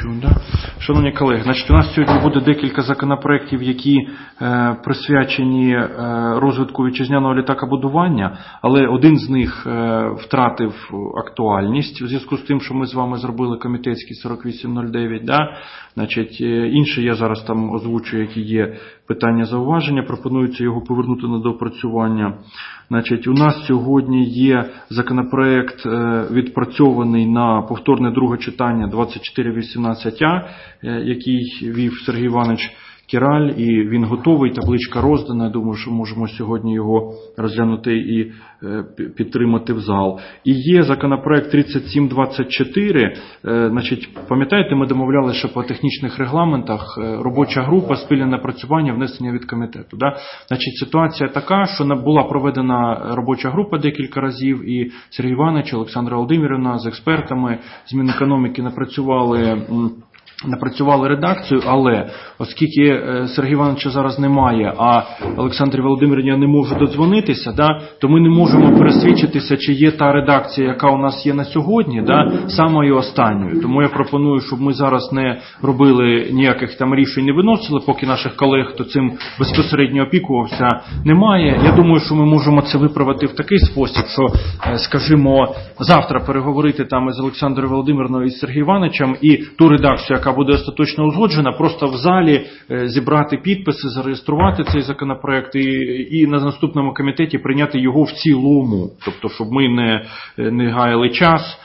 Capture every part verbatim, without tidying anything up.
чую, да? Шановні колеги, значить, у нас сьогодні буде декілька законопроєктів, які е, присвячені е, розвитку вітчизняного літакобудування, але один з них е, втратив актуальність у зв'язку з тим, що ми з вами зробили комітетський сорок вісім нуль дев'ять. Да? Значить, е, інші я зараз там озвучую, які є питання зауваження, пропонується його повернути на доопрацювання. Значить, у нас сьогодні є законопроект відпрацьований на повторне друге читання двадцять чотири вісімнадцять А, який вів Сергій Іванович Кіраль, і він готовий, табличка роздана. Я думаю, що можемо сьогодні його розглянути і підтримати в зал. І є законопроект тридцять сім двадцять чотири. Значить, пам'ятаєте, ми домовлялися, що по технічних регламентах робоча група, спільне напрацювання, внесення від комітету. Да? Значить, ситуація така, що була проведена робоча група декілька разів, і Сергій Іванович, Олександра Володимирівна з експертами з Мінекономіки напрацювали напрацювали редакцію, але оскільки Сергія Івановича зараз немає, а Олександрі Володимирівні не може додзвонитися, да, то ми не можемо пересвідчитися, чи є та редакція, яка у нас є на сьогодні, да, самою останньою. Тому я пропоную, щоб ми зараз не робили ніяких там рішень, не виносили, поки наших колег, хто цим безпосередньо опікувався, немає. Я думаю, що ми можемо це виправити в такий спосіб, що, скажімо, завтра переговорити там із Олександрою Володимирівною і з Сергієм Івановичем і ту редакцію, яка буде остаточно узгоджена, просто в залі зібрати підписи, зареєструвати цей законопроект і, і на наступному комітеті прийняти його в цілому. Тобто, щоб ми не, не гаяли час,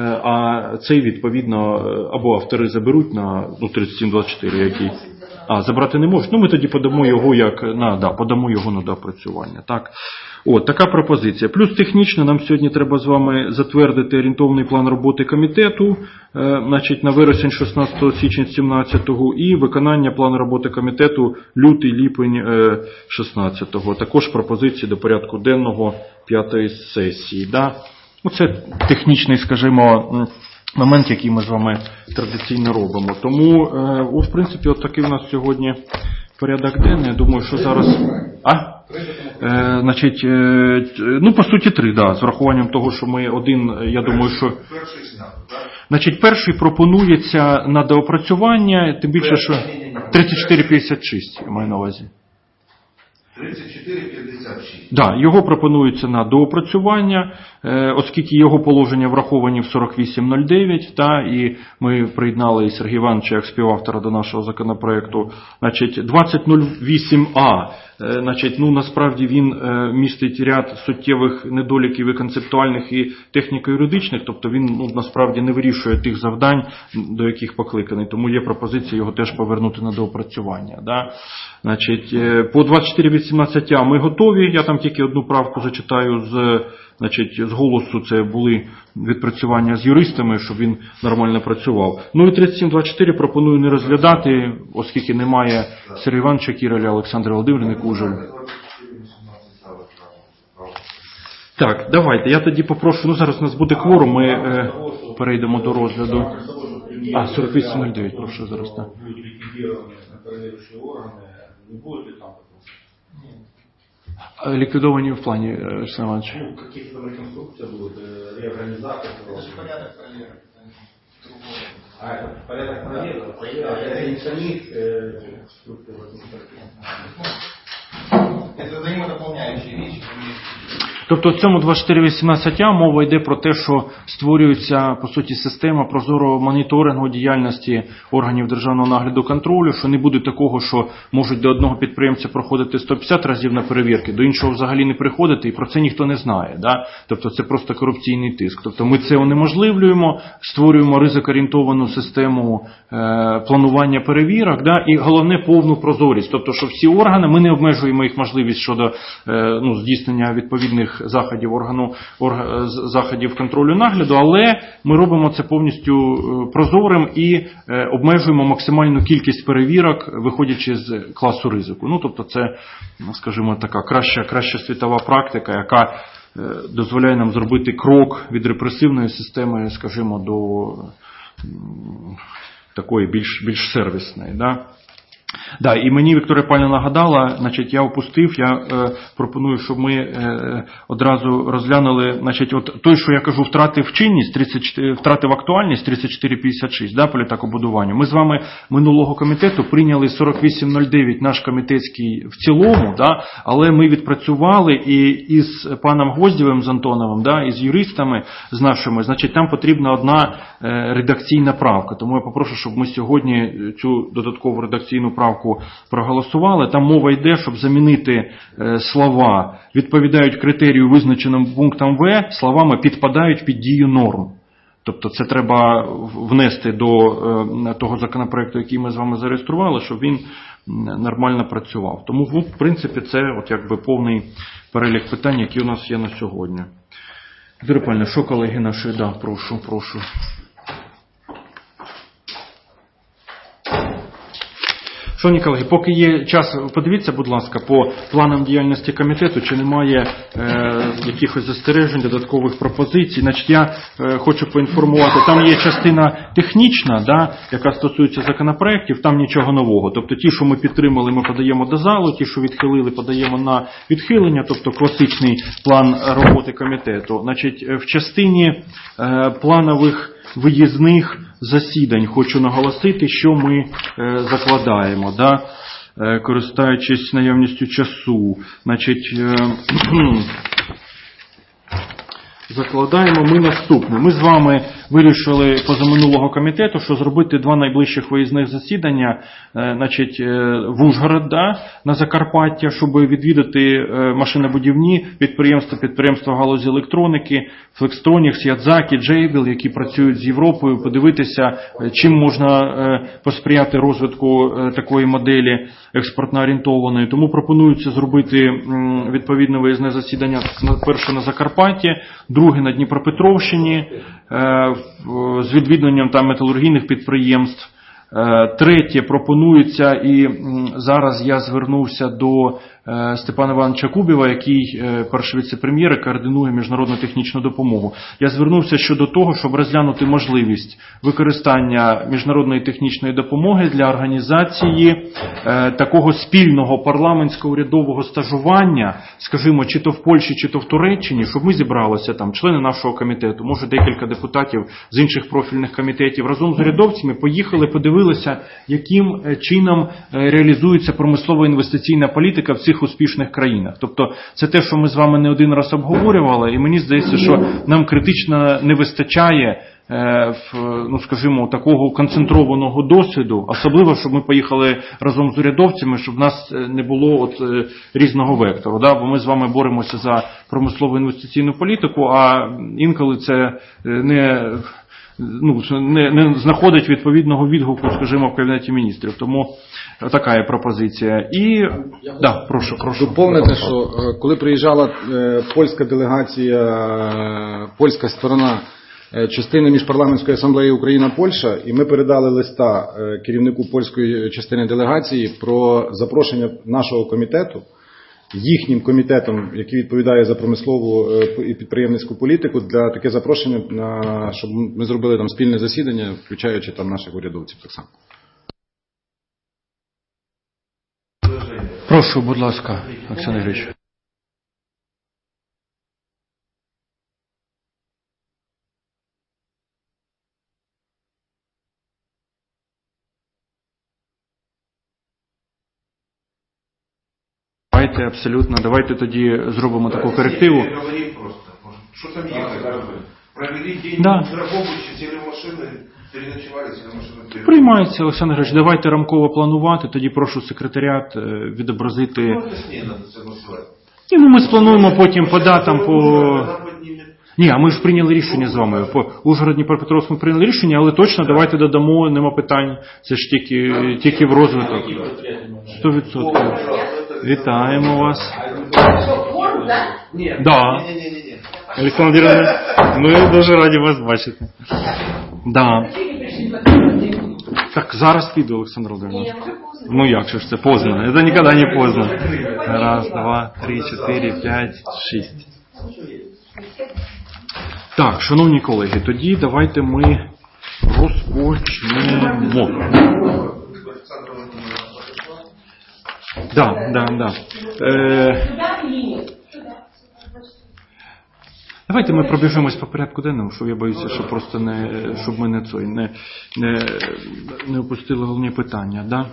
а цей, відповідно, або автори заберуть на ну, тридцять сім двадцять чотири, який... А, забрати не можуть. Ну, ми тоді подамо його як на, да, подамо його на доопрацювання. Так. От, така пропозиція. Плюс технічно нам сьогодні треба з вами затвердити орієнтовний план роботи комітету, е, значить, на вересень шістнадцятого, січень сімнадцятого і виконання плану роботи комітету лютий-ліпень е, шістнадцятого. Також пропозиції до порядку денного п'ятої сесії. Да? Оце технічний, скажімо, момент, який ми з вами традиційно робимо. Тому, е, ось, в принципі, от такий у нас сьогодні порядок денний. Я думаю, що зараз... А? Е, значить, е, ну, по суті, три, да, з врахуванням того, що ми один, я думаю, що... Значить, перший пропонується на доопрацювання, тим більше, що тридцять чотири п'ятдесят шість, я маю на увазі. тридцять чотири п'ятдесят шість. Да, його пропонується на доопрацювання, оскільки його положення враховані в сорок вісім нуль дев'ять, та, і ми приєднали і Сергія Івановича як співавтора до нашого законопроекту. Значить, двадцять нуль вісім А, значить, ну, насправді він містить ряд суттєвих недоліків і концептуальних, і техніко-юридичних, тобто він, ну, насправді не вирішує тих завдань, до яких покликаний, тому є пропозиція його теж повернути на доопрацювання. Да? Значить, по двадцять чотири вісімнадцять А ми готові, я там тільки одну правку зачитаю з, значить, з голосу, це були відпрацювання з юристами, щоб він нормально працював. Ну і тридцять сім двадцять чотири пропоную не розглядати, оскільки немає Сергія Івановича Кіраля, Олександра Володимирівни Кужель. Так, давайте, я тоді попрошу, ну зараз у нас буде кворум, ми е, перейдемо до розгляду. А, сорок вісім нуль дев'ять, прошу зараз, так. Не будет ли там? Ликвидованные в плане, Александр Иванович? Ну, какие-то там реконструкции будут, реорганизация. Это же порядок проверок. А, это порядок проверок? Это не самих структур. Это взаимодополняющие вещи. Тобто в цьому двадцять чотири вісімнадцять А мова йде про те, що створюється, по суті, система прозорого моніторингу діяльності органів державного нагляду контролю, що не буде такого, що можуть до одного підприємця проходити сто п'ятдесят разів на перевірки, до іншого взагалі не приходити, і про це ніхто не знає. Да? Тобто це просто корупційний тиск. Тобто ми це унеможливлюємо, створюємо ризикоорієнтовану систему е, планування перевірок, да? І головне повну прозорість. Тобто, що всі органи, ми не обмежуємо їх можливість щодо е, ну, здійснення відповідних заходів органу орг, заходів контролю нагляду, але ми робимо це повністю прозорим і обмежуємо максимальну кількість перевірок, виходячи з класу ризику. Ну, тобто це, скажімо, така краща, краща світова практика, яка дозволяє нам зробити крок від репресивної системи, скажімо, до такої більш, більш сервісної. Да? Да, і мені Вікторія Павлівна нагадала, значить, я опустив, я е, пропоную, щоб ми е, одразу розглянули, значить, от той, що я кажу, втратив чинність, тридцять чотири, втратив актуальність тридцять чотири п'ятдесят шість, да, по літакобудуванню. Ми з вами минулого комітету прийняли сорок вісім нуль дев'ять наш комітетський в цілому, да, але ми відпрацювали і із паном Гвоздєвим з Антоновим, да, і з юристами, з нашими, значить, там потрібна одна е, редакційна правка. Тому я попрошу, щоб ми сьогодні цю додаткову редакційну правку проголосували. Там мова йде, щоб замінити е, слова «відповідають критерію, визначеним пунктом В», словами «підпадають під дію норм». Тобто це треба внести до е, того законопроекту, який ми з вами зареєстрували, щоб він нормально працював. Тому, в принципі, це от якби повний перелік питань, які у нас є на сьогодні. Вікторія Павлівна, що колеги наші? Да, прошу, прошу. Шановні колеги, поки є час, подивіться, будь ласка, по планам діяльності комітету, чи немає е, якихось застережень, додаткових пропозицій. Значить, я е, хочу поінформувати, там є частина технічна, да, яка стосується законопроєктів, там нічого нового. Тобто ті, що ми підтримали, ми подаємо до залу, ті, що відхилили, подаємо на відхилення, тобто класичний план роботи комітету. Значить, в частині е, планових виїзних засідань хочу наголосити, що ми е, закладаємо, да, е, користуючись наявністю часу. Значить, е, закладаємо ми наступне. Ми з вами вирішили позаминулого комітету, що зробити два найближчих виїзних засідання, е, значить, е, в Ужгород, да, на Закарпаття, щоб відвідати е, машинобудівні підприємства, підприємства галузі електроніки, Flextronics, Ядзакі, Джейбіл, які працюють з Європою, подивитися, чим можна е, посприяти розвитку е, такої моделі експортно орієнтованої. Тому пропонується зробити м, відповідне виїзне засідання перше на Закарпатті, друге на Дніпропетровщині, е, з відвідуванням там металургійних підприємств. Третє, пропонується, і зараз я звернувся до Степана Івановича Кубєва, який перший віце-прем'єр і координує міжнародну технічну допомогу. Я звернувся щодо того, щоб розглянути можливість використання міжнародної технічної допомоги для організації такого спільного парламентсько-урядового стажування, скажімо, чи то в Польщі, чи то в Туреччині, щоб ми зібралися там, члени нашого комітету, може декілька депутатів з інших профільних комітетів, разом з урядовцями поїхали, подивилися, яким чином реалізується промислово-інвестиційна політика в цих успішних країнах. Тобто це те, що ми з вами не один раз обговорювали, і мені здається, що нам критично не вистачає, ну, скажімо, такого концентрованого досвіду, особливо, щоб ми поїхали разом з урядовцями, щоб в нас не було от різного вектору, да? Бо ми з вами боремося за промислову інвестиційну політику, а інколи це не, ну, не, не знаходить відповідного відгуку, скажімо, в Кабінеті міністрів. Тому така є пропозиція. І, да, прошу, прошу. Доповнити, що коли приїжджала польська делегація, польська сторона частини міжпарламентської асамблеї Україна-Польща, і ми передали листа керівнику польської частини делегації про запрошення нашого комітету, їхнім комітетом, який відповідає за промислову і підприємницьку політику, для таке запрошення, на, щоб ми зробили там спільне засідання, включаючи там наших урядовців так само. Прошу, будь ласка, Олександр Григорович. Давайте абсолютно, давайте тоді зробимо таку корективу. Что там ехать? Провели день Да. в Драгобичі, сели в машины, переночевали, сели в машину. Приймається, Олександр Григорович, давайте рамково планувати, тоді прошу секретаріат відобразити. Можно с ней надо согласовать. Ні, ну ми сплануємо потім по датам, по... Ні, а ми ж прийняли рішення з вами. По Ужгород, Дніпропетровськ ми прийняли рішення, але точно давайте додамо, нема питань. Це ж тільки, тільки в розвиток. Сто відсотків. Вітаємо вас. Да. Олександр Іванович, ми дуже раді вас бачити. Да. Так зараз піду, Олександр Володимирович. Ну як же ж це поздно? Це ніколи не поздно. Раз, два, три, чотири, п'ять, шість. Так, шановні колеги, тоді давайте ми розпочнемо. Да, да, да. Е, Сюда или нет? Давайте ми пробіжимось по порядку денному, що я боюся, що просто не, щоб ми не, цой, не, не, не опустили головні питання. Да?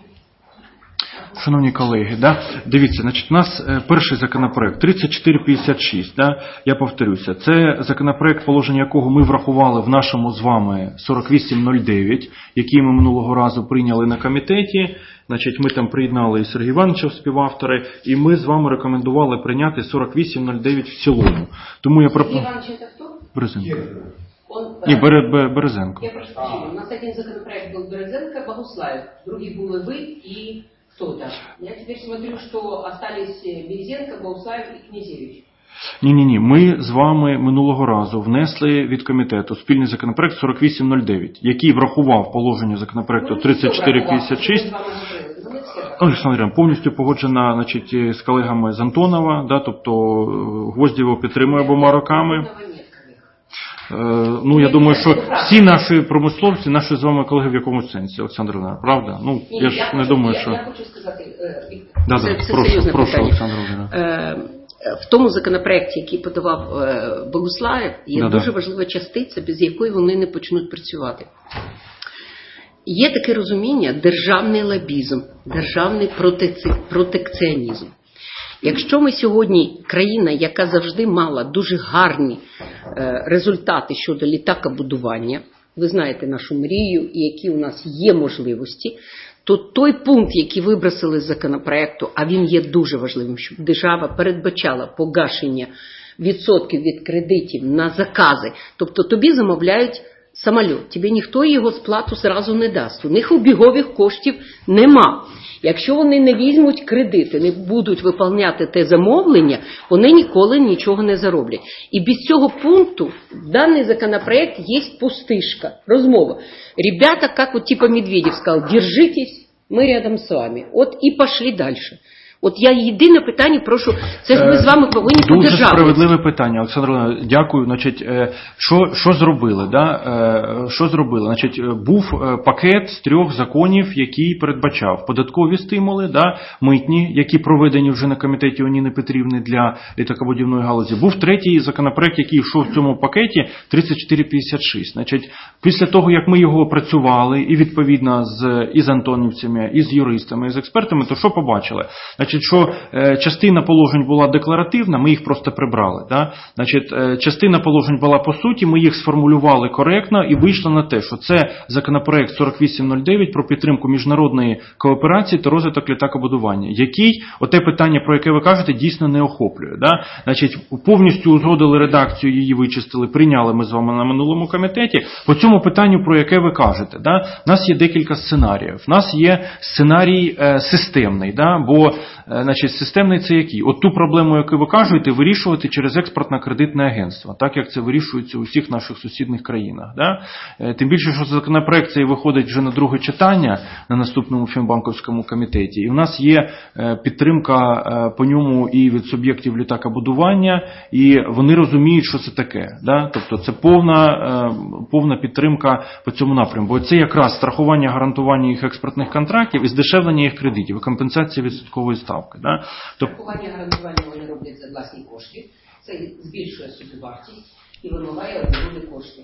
Шановні колеги, да? Дивіться, значить, у нас е, перший законопроект тридцять чотири п'ятдесят шість, да? Я повторюся, це законопроект, положення якого ми врахували в нашому з вами сорок вісім нуль дев'ять, який ми минулого разу прийняли на комітеті. Значить, ми там приєднали і Сергій Івановича, співавтори, і ми з вами рекомендували прийняти сорок вісім нуль дев'ять в цілому. Тому я пропоную... Сергей Иванович, это кто? Березенко. Он, Ні, Бере- Бе- Березенко. Я прошу прощения, у нас один законопроект был Березенко, Богуслаев, другие были вы и кто-то. Я теперь смотрю, что остались Березенко, Богуслаев и Князевич. Ні-ні-ні, ми з вами минулого разу внесли від комітету спільний законопроект сорок вісім нуль дев'ять, який врахував положення законопроекту тридцять чотири п'ятдесят шість. Олександр Іванович, повністю погоджена, значить, з колегами з Антонова, да, тобто Гвоздєво підтримує обома роками. Е, ну, я думаю, що всі наші промисловці, наші з вами колеги в якомусь сенсі, Олександр Іванович, правда? Ну, Ні, я ж я не хочу, думаю, я, що... Я хочу сказати, е, Віктор, Да, це, да, це прошу, серйозне прошу, питання. Олександр Іванович. Е, в тому законопроекті, який подавав е, Богуслаєв, є Да-да. дуже важлива частиця, без якої вони не почнуть працювати. Є таке розуміння державний лобізм, державний протекці- протекціонізм. Якщо ми сьогодні країна, яка завжди мала дуже гарні е, результати щодо літакобудування, ви знаєте нашу мрію і які у нас є можливості, то той пункт, який вибросили з законопроекту, а він є дуже важливим, щоб держава передбачала погашення відсотків від кредитів на закази. Тобто тобі замовляють самоліт, тобі ніхто його сплату зразу не дасть. У них обігових коштів нема. Якщо вони не візьмуть кредити, не будуть виконувати те замовлення, вони ніколи нічого не зароблять. І без цього пункту в даний законопроект є пустишка, розмова. Ребята, как вот типа Медведев сказал, держитесь, мы рядом з вами. От і пошли далі. От я єдине питання прошу, це ж ми з вами повинні Дуже подержати. справедливе питання, Олександр Іванович, дякую. Значить, е, що, що зробили? Да? Е, Що зробили? Значить, е, був е, пакет з трьох законів, який передбачав податкові стимули, да? Митні, які проведені вже на комітеті Ніни Петрівни для літакобудівної галузі. Був третій законопроект, який йшов в цьому пакеті, тридцять чотири п'ятдесят шість. Значить, після того, як ми його опрацювали, і відповідно з, і з антонівцями, і з юристами, і з експертами, то що побачили? Значить, що е, частина положень була декларативна, ми їх просто прибрали. Да? Значить, е, частина положень була по суті, ми їх сформулювали коректно і вийшло на те, що це законопроект сорок вісім нуль дев'ять про підтримку міжнародної кооперації та розвиток літакобудування, який, оте питання, про яке ви кажете, дійсно не охоплює. Да? Значить, повністю узгодили редакцію, її вичистили, прийняли ми з вами на минулому комітеті. По цьому питанню, про яке ви кажете, да? У нас є декілька сценаріїв. У нас є сценарій е, системний, да? Бо значить, системний це який? От ту проблему, яку ви кажете, вирішувати через експортно-кредитне агентство, так як це вирішується у всіх наших сусідних країнах. Да? Тим більше, що законопроект цей виходить вже на друге читання на наступному фінбанківському комітеті. І в нас є підтримка по ньому і від суб'єктів літакобудування, і вони розуміють, що це таке. Да? Тобто це повна, повна підтримка по цьому напрямку. Бо це якраз страхування, гарантування їх експортних контрактів і здешевлення їх кредитів, і компенсація відсоткової ставки. Да? Тобто... Страхування, гарантування вони роблять за власні кошти, це збільшує собівартість і вимагає обігові кошти.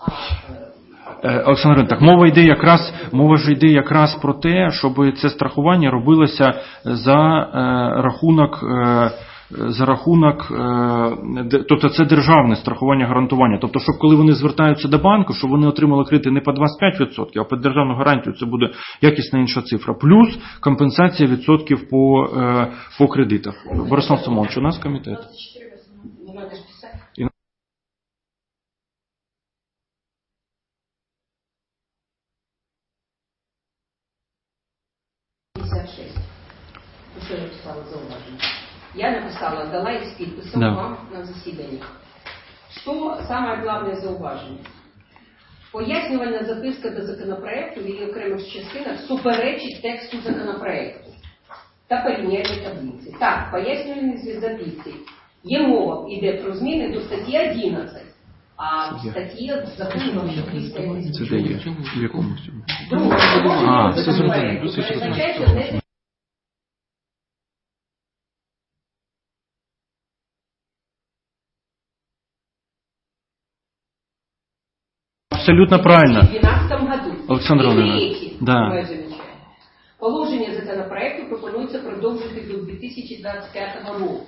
А, Олександр, так мова йде якраз, мова ж йде якраз про те, щоб це страхування робилося за е, рахунок е, за рахунок, тобто це державне страхування, гарантування. Тобто, щоб коли вони звертаються до банку, щоб вони отримали кредити не по двадцять п'ять відсотків, а під державну гарантію це буде якісна інша цифра. Плюс компенсація відсотків по, по кредитах. Борислав Симонович, у нас комітет. Що я написала зауваження? Я написала, дала их с подписом да. вам на заседании. Что самое главное зауваження? Пояснювальна записка до законопроекту в її окремих частинах суперечить тексту законопроекту та порівняльні таблиці. Так, пояснювальні записки. Є мова, йде про зміни до статті одинадцять. А в статті закону вам ще Це де є? В якому? Друге, А, це законопроекту передбачається внесення абсолютно правильно. В две тысячи двенадцатом году. Олександр І Володимирович, третє, да. моє замечання. Положення законопроекту пропонується продовжити до две тысячи двадцать пятого року.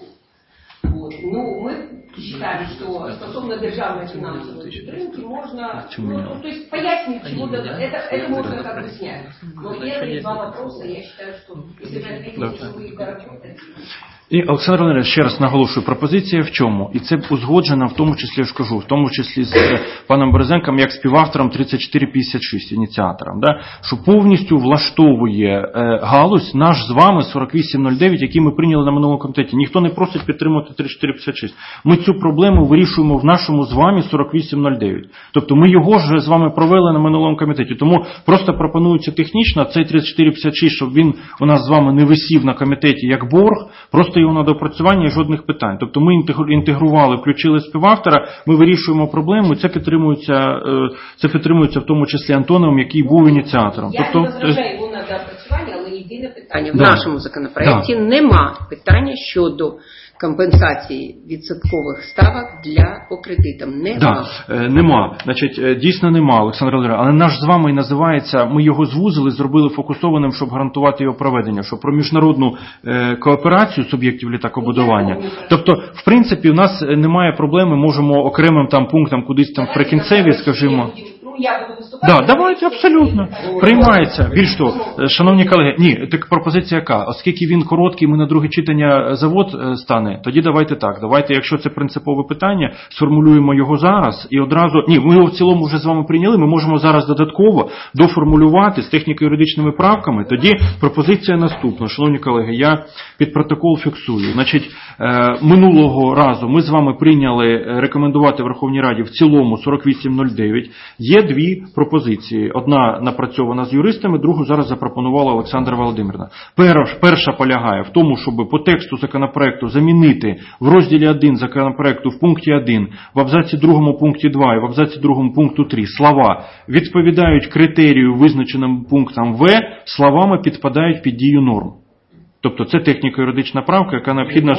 Вот. Ну, мы считали, что стосовно державной финансовой підтримки можно, ну, то есть пояснить чего-то, это, это можно как бы снять. Но первые два вопроса, я считаю, что если вы ответите, что вы их доработали. І, Олександр Володимирович, ще раз наголошую, пропозиція в чому? І це узгоджена, в тому числі, я ж кажу, в тому числі з е, паном Березенком, як співавтором тридцять чотири п'ятдесят шість, ініціатором, да? Що повністю влаштовує е, галузь наш з вами сорок вісім нуль дев'ять, який ми прийняли на минулому комітеті. Ніхто не просить підтримувати тридцять чотири п'ятдесят шість. Ми цю проблему вирішуємо в нашому з вами сорок вісім нуль дев'ять. Тобто ми його ж з вами провели на минулому комітеті. Тому просто пропонується технічно цей тридцять чотири п'ятдесят шість, щоб він у нас з вами не висів на комітеті як борг, просто його на доопрацювання і жодних питань. Тобто ми інтегрували, включили співавтора, ми вирішуємо проблему, і це підтримується, це підтримується в тому числі Антоновим, який був ініціатором. Я Тобто, не возражаю його на доопрацювання, але єдине питання. В да. нашому законопроекті да. нема питання щодо компенсації відсоткових ставок для по кредитам. Нема. Да, е, нема. Значить, дійсно нема, Олександр Володимирович, але наш з вами і називається, ми його звузили, зробили фокусованим, щоб гарантувати його проведення, щоб про міжнародну е, кооперацію суб'єктів літакобудування. Тобто, в принципі, у нас немає проблеми, можемо окремим там пунктам кудись там в прикінцеві, скажімо. Я буду виступати. Да, давайте, абсолютно. Приймається. Більш того, шановні колеги, ні, так пропозиція яка? Оскільки він короткий, ми на друге читання завод стане, тоді давайте так. Давайте, якщо це принципове питання, сформулюємо його зараз і одразу... Ні, ми його в цілому вже з вами прийняли, ми можемо зараз додатково доформулювати з техніко-юридичними правками. Тоді пропозиція наступна. Шановні колеги, я під протокол фіксую. Значить, минулого разу ми з вами прийняли рекомендувати Верховній Раді в цілому сорок вісім нуль дев'ять. Є дві пропозиції. Одна напрацьована з юристами, другу зараз запропонувала Олександра Володимирівна. Перша полягає в тому, щоб по тексту законопроекту замінити в розділі один законопроекту в пункті один, в абзаці другому пункті два і в абзаці другому пункту три слова відповідають критерію, визначеним пунктом В, словами підпадають під дію норм. Тобто це техніко-юридична правка, яка необхідна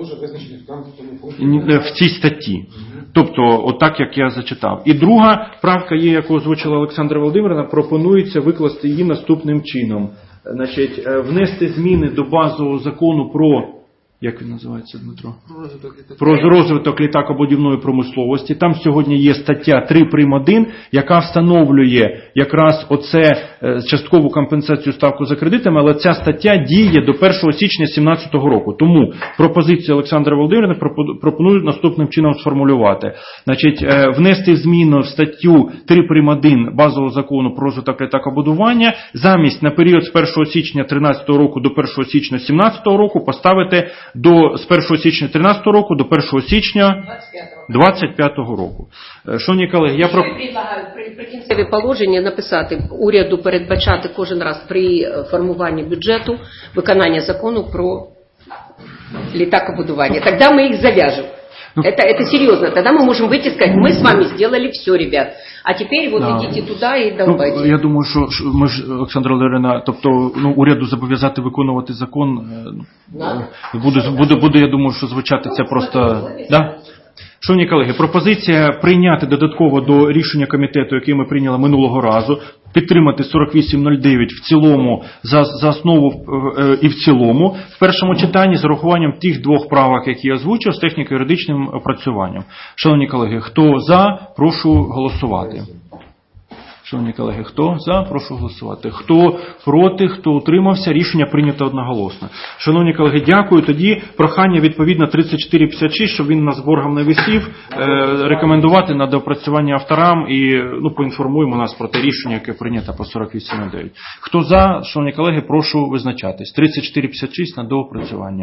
в цій статті. Тобто, отак, як я зачитав. І друга правка є, яку озвучила Олександра Володимирівна, пропонується викласти її наступним чином. Значить, внести зміни до базового закону про... Як він називається, Дмитро? Про розвиток літакобудівної промисловості. Там сьогодні є стаття три прим. один, яка встановлює якраз оце часткову компенсацію ставку за кредитами, але ця стаття діє до першого січня дві тисячі сімнадцятого року. Тому пропозиція Олександра Володимирівни пропонують наступним чином сформулювати. Значить, внести зміну в статтю три прим. один базового закону про розвиток літакобудування, замість на період з першого січня тринадцятого року до першого січня сімнадцятого року поставити до, з першого січня тринадцятого року до першого січня двадцять п'ятого року. Шановні колеги, я про... предлагаю при прикінцеві положення написати уряду передбачати кожен раз при формуванні бюджету виконання закону про літакобудування. Тогда мы их завяжем. Ну, это, это серьезно. Тогда мы можем выйти и сказать, мы с вами сделали все, ребят. А теперь вот да. идите туда и долбайте. Ну, я думаю, що ми ж, Олександра Володимирівна, тобто ну, уряду зобов'язати виконувати закон, да. буде, буде, буде, я думаю, що звучати це просто... Да? Шановні колеги, пропозиція прийняти додатково до рішення комітету, яке ми прийняли минулого разу, підтримати сорок вісім нуль дев'ять в цілому, за, за основу е, і в цілому, в першому читанні з урахуванням тих двох правок, які я озвучив, з техніко-юридичним опрацюванням. Шановні колеги, хто за, прошу голосувати. Шановні колеги, хто за, прошу голосувати. Хто проти, хто утримався, рішення прийнято одноголосно. Шановні колеги, дякую. Тоді прохання відповідно тридцять чотири п'ятдесят шість, щоб він нас боргом не висів, е, рекомендувати на доопрацювання авторам і ну, поінформуємо нас про те рішення, яке прийнято по сорок вісім нуль дев'ять. Хто за, шановні колеги, прошу визначатись. тридцять чотири п'ятдесят шість на доопрацювання.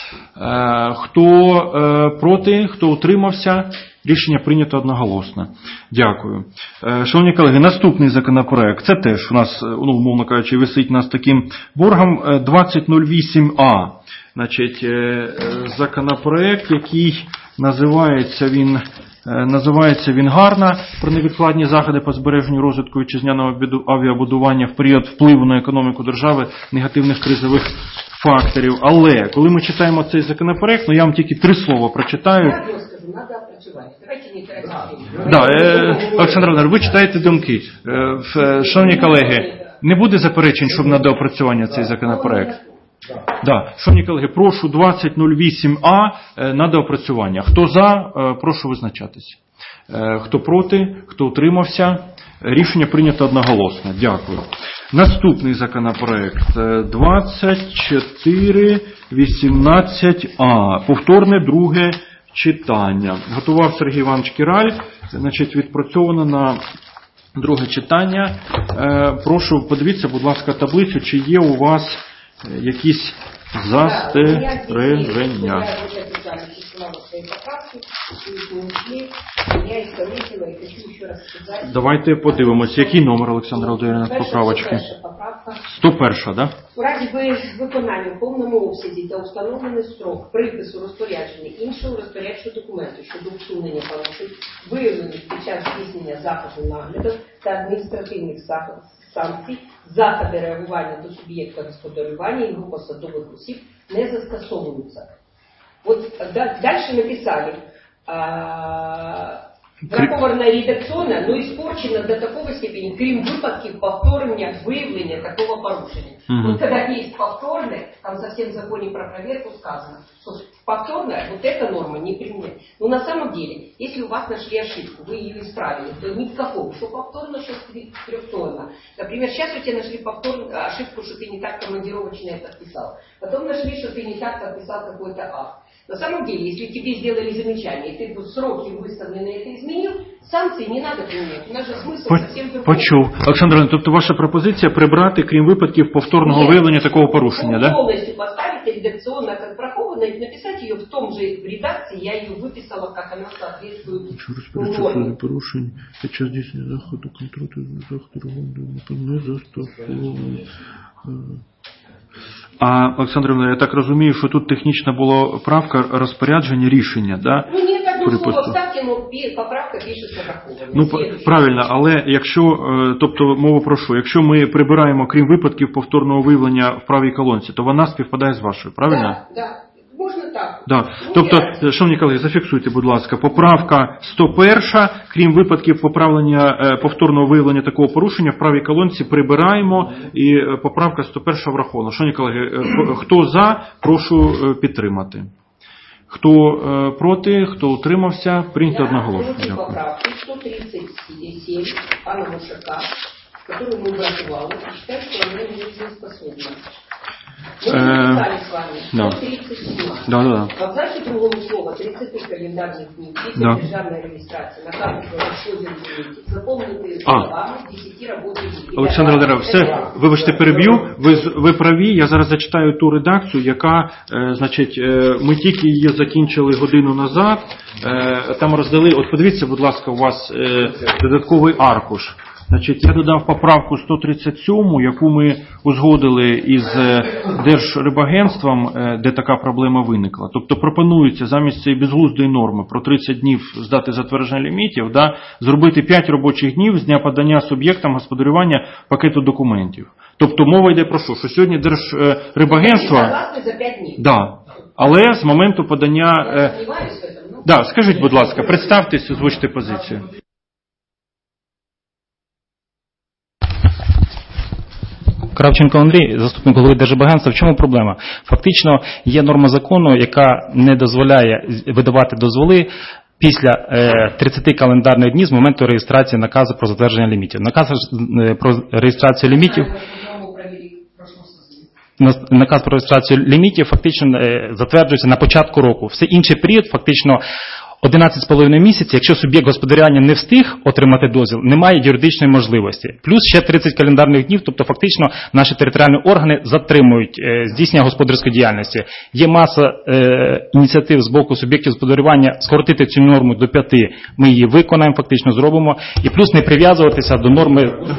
Е, хто е, проти, хто утримався, рішення прийнято одноголосно. Дякую. Шановні колеги, наступний законопроект, це теж у нас, ну, умовно кажучи, висить у нас таким боргом двадцять нуль вісім А. Значить, законопроект, який називається він, називається він гарно, про невідкладні заходи по збереженню розвитку вітчизняного авіабудування в період впливу на економіку держави негативних кризових факторів. Але, коли ми читаємо цей законопроект, ну я вам тільки три слова прочитаю. надо опрацювати. Давайте не торопитися. Да, е, Олександр Володимирович, ви читаєте думки. Е, в- шановні колеги, не буде заперечень, щоб на доопрацювання цей законопроект? Да. Шановні колеги, прошу двадцять нуль вісім А е, на доопрацювання. Хто за, е, прошу визначатись. Е, Хто проти, хто утримався, рішення прийнято одноголосно. Дякую. Наступний законопроект е, двадцять чотири вісімнадцять А. Повторне друге читання. Готував Сергій Іванович Кіраль. Значить, відпрацьовано на друге читання. Е, Прошу, подивіться, будь ласка, таблицю, чи є у вас е, якісь застереження. Давайте подивимось, який номер, Олександра Володимирівна, поправочки? сто перша, да? У разі ви- виконання в повному обсязі та установлений строк припису розпорядження іншого розпорядчого документу щодо усунення порушень, виявлених під час здійснення заходу нагляду та адміністративних заход- санкцій, заходи реагування до суб'єкта господарювання і його посадових осіб не заскасовуються. Вот да- дальше написали, а, врахована редакційно, но испорчена до такой степени, крім випадків повторення виявлення такого порушення. Мгм. Вот когда есть повторное, там совсем в законе про проверку сказано, что повторное, вот эта норма не применяет. Но на самом деле, если у вас нашли ошибку, вы ее исправили, то никакого, что повторно, что трехтонно. Например, сейчас у тебя нашли повторно, ошибку, что ты не так командировочное подписал. Потом нашли, что ты не так подписал какой-то акт. На самом деле, если тебе сделали замечание, и ты тут сроки выставленные это изменил, санкции не надо применять. У нас же смысл По- совсем другой. Почув. Олександр Володимирович, тобто ваша пропозиція прибрати, крім випадків повторного Нет. виявлення такого порушення, Ну, да? полностью поставить редакционно как проховано и написать ее в том же в редакции, я ее выписала, как она соответствует норме. порушень під час здійснення заходу контролю заходу не застосовують. А, Олександр Володимирович, я так розумію, що тут технічна була правка розпорядження рішення, да? Ну, нет, одно Припустимо. слово вставьте, но пи- поправка пишется проховано. Ну, п- правильно, але якщо, е, тобто, мову прошу, якщо ми прибираємо, крім випадків повторного виявлення в правій колонці, то вона співпадає з вашою, правильно? Да, да. Можно так. Да. Ну, Тобто, я- шановні колеги, зафіксуйте, будь ласка, поправка сто перша, крім випадків поправлення е, повторного виявлення такого порушення, в правій колонці прибираємо і е, поправка сто перша врахована. Шановні колеги, е, п- хто за, прошу е, підтримати. Хто е, проти, хто утримався, прийнято Я одноголосно. против Дякую. поправки сто тридцать семь Анна Мушака, которую мы голосовали, и считаю, что она недееспособна. Мы Э, написали с вами да. сто тридцать семь. Да, да, да. В абзаце другого слова тридцать календарных дней після Да. державної реєстрації наказу про розподіл лімітів заповнити А. словами десять робочих днів. Олександр Володимирович, все, вибачте, переб'ю. Ви, з- ви праві, я зараз зачитаю ту редакцію, яка, е, значить, е, ми тільки її закінчили годину назад, е, там роздали, от подивіться, будь ласка, у вас е, додатковий аркуш. Значить, я додав поправку сто тридцять сім, яку ми узгодили із е, Держрибагентством, е, де така проблема виникла. Тобто пропонується замість цієї безглуздої норми про тридцять днів здати затвердження лімітів, да, зробити п'ять робочих днів з дня подання суб'єктам господарювання пакету документів. Тобто мова йде про що? Що сьогодні Держрибагентство... Согласны за пять дней. Да, але з моменту подання... Я Е, сомневаюсь в этом. но- да, скажіть, будь ласка, представтесь, озвучте позицію. Кравченко Андрій, заступник голови Держбагентства. В чому проблема? Фактично є норма закону, яка не дозволяє з- видавати дозволи після е, тридцять календарних днів з моменту реєстрації наказу про затвердження лімітів. Наказ е, про реєстрацію лімітів По-моему, провели в прошлом созыве. Нас- наказ про реєстрацію лімітів фактично е, затверджується на початку року. Все інший період фактично одинадцять з половиною місяців, якщо суб'єкт господарювання не встиг отримати дозвіл, немає юридичної можливості. Плюс ще тридцять календарних днів, тобто фактично наші територіальні органи затримують е, здійснення господарської діяльності. Є маса е, ініціатив з боку суб'єктів господарювання скоротити цю норму до п'яти. Ми її виконаємо, фактично зробимо. І плюс не прив'язуватися до норми.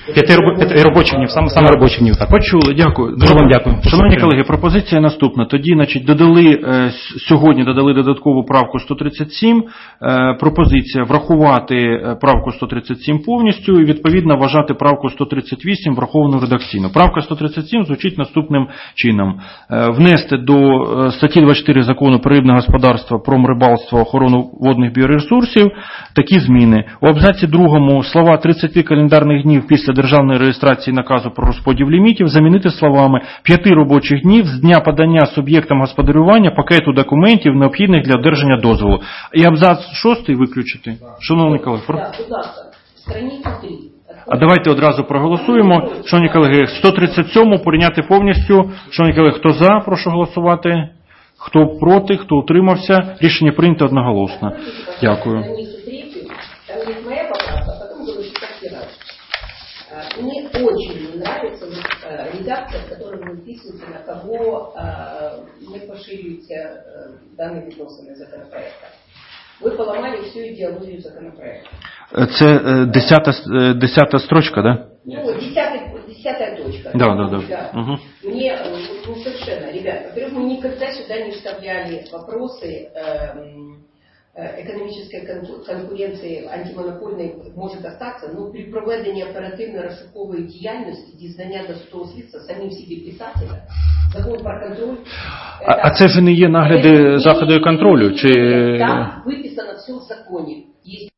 П'яти робо- п'яти робочих днів, саме, саме робочих днів. Так. Почули, дякую. Дуже вам дякую. Шановні колеги, пропозиція наступна. Тоді, значить, додали, е, с- сьогодні додали додаткову правку сто тридцять сім. Е, пропозиція врахувати е, правку сто тридцять сім повністю і, відповідно, вважати правку сто тридцять вісім врахованою редакційно. Правка сто тридцять сім звучить наступним чином. Е, внести до е, статті двадцять чотири Закону про рибне господарство, промрибальство, охорону водних біоресурсів такі зміни. У абзаці другому слова тридцять календарних днів після державної реєстрації наказу про розподіл лімітів замінити словами п'яти робочих днів з дня подання суб'єктам господарювання пакету документів, необхідних для одержання дозволу. І абзац шостий виключити. Шановні колеги, про- Так, будь ласка, страниця три. а давайте одразу проголосуємо. Шановні колеги, сто тридцять сьому прийняти повністю. Шановні колеги, хто за, прошу голосувати. Хто проти, хто утримався. Рішення прийнято одноголосно. Дякую. Страницу третью, там есть моя поправка, а потом было шестьдесят раз. А, Мне очень не нравится вот, а, редакция, в которой вы вписываете, на кого а, не поширюете а, данные відносини законопроекта. Вы поломали всю идеологию законопроекта. Це е, десята, е, десята строчка, да? Ну, вот десятая, десятая точка. Да, да, да. Угу. Мне э, ну, совершенно, ребята, во-первых, мы никогда сюда не вставляли вопросы эм, э, экономической конку- конкуренции антимонопольной может остаться, но при проведенні оперативно-розшукової діяльності, дізнання до слідства самим собі писателя, закон про контроль. А, а це ж не є нагляди заходу контролю? Чи... Там виписано все в законі. Є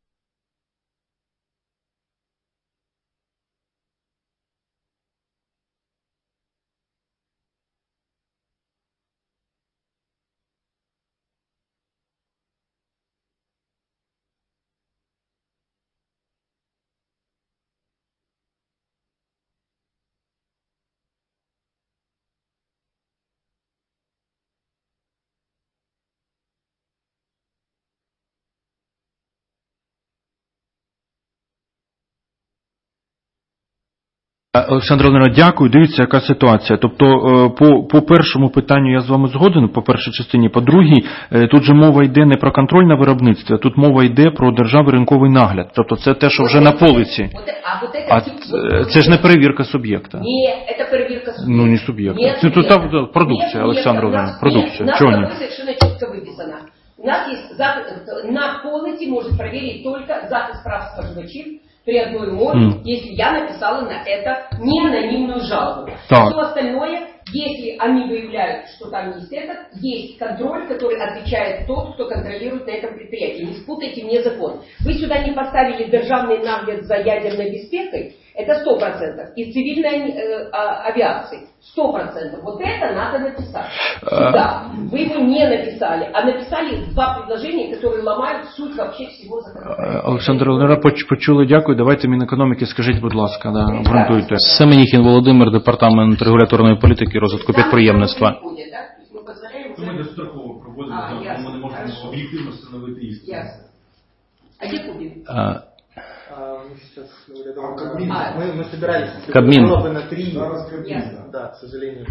Олександр Володимирович, дякую. Дивіться, яка ситуація. Тобто, е, по, по першому питанню я з вами згоден, по першій частині, по другій, е, тут же мова йде не про контроль на виробництві, а тут мова йде про державний ринковий нагляд. Тобто це те, що вже на полиці. Вот, а вот это А тип- ц- це ж не перевірка суб'єкта. Ні, це перевірка суб'єкта. Ну, не суб'єкта. Нет, Це тут нет. та- продукція, Нет, Олександр нет, у Володимирович, нас- продукція. нет, у нас Чого с ні? тобой совершенно четко выписано. У нас есть за- на полице может проверить только захист прав споживачів при одной умове, М. если я написала на это не анонимную жалобу. Так. Все остальное, если они выявляют, что там есть этот, есть контроль, который отвечает тот, кто контролирует на этом предприятии. Не спутайте мне закон. Вы сюда не поставили державный нагляд за ядерной безпекой, это сто процентов. И цивильной э, а, авиации сто процентов. Вот это надо написать. Сюда. Вы его не написали, а написали два предложения, которые ломают суть вообще всего законопроекта. Олександр Володимирович, поч- почули, дякую. Давайте Мінекономіки, скажіть, будь ласка, да, обґрунтуйте. Семенихін Володимир, департамент регуляторної політики і розвитку підприємництва. Там не да? То есть мы позволяем Ми уже... достроково проводимо, А, тому ясно. ми не можемо Хорошо. об'єктивно встановити істину. Ясно. А где Кубин? Е, А, мы сейчас говоря, А, Кабмин. а, мы, мы собирались Кабмин. жалобы на три. Ясно. Да, к сожалению.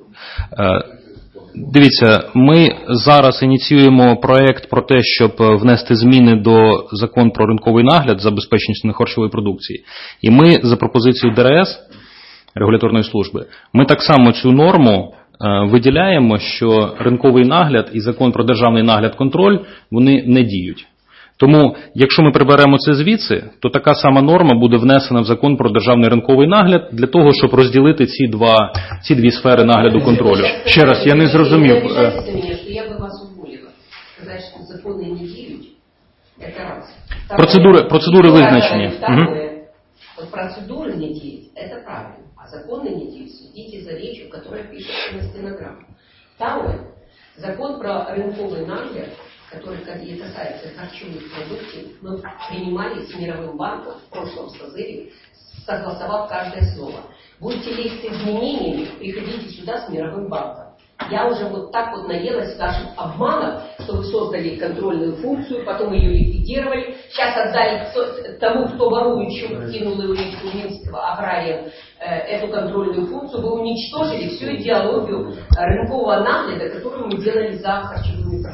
Е, Дивіться, ми зараз ініціюємо проект про те, щоб внести зміни до Закону про ринковий нагляд забезпечення харчової продукції. І ми за пропозицією ДРС, регуляторної служби, ми так само цю норму е, виділяємо, що ринковий нагляд і Закон про державний нагляд контроль, вони не діють. Тому, якщо ми приберемо це звідси, то така сама норма буде внесена в Закон про державний ринковий нагляд для того, щоб розділити ці, два, ці дві сфери нагляду контролю. Ще раз, я не зрозумів. Не обижайтесь на меня, что я бы вас уволила. Сказать, что законы не делают, это раз. Второе. Процедуры- процедуры вызначения. Второе. Вот процедуры не делать, это правильно. А законы не делать, следите за речью, которая пишется на стенограмму. Второе. Закон про рынковый нагляд, который касается харчевых продуктов, мы принимали с Мировым банком в прошлом созыве, согласовав каждое слово. Будете лезть с изменениями, приходите сюда с Мировым банком. Я уже вот так вот наелась ваших обманов, что вы создали контрольную функцию, потом ее ликвидировали, сейчас отдали тому, кто ворующему кинул у Минского аграриям э, эту контрольную функцию, вы уничтожили всю идеологию рынкового нагляда, которую мы делали за харчевыми продуктами.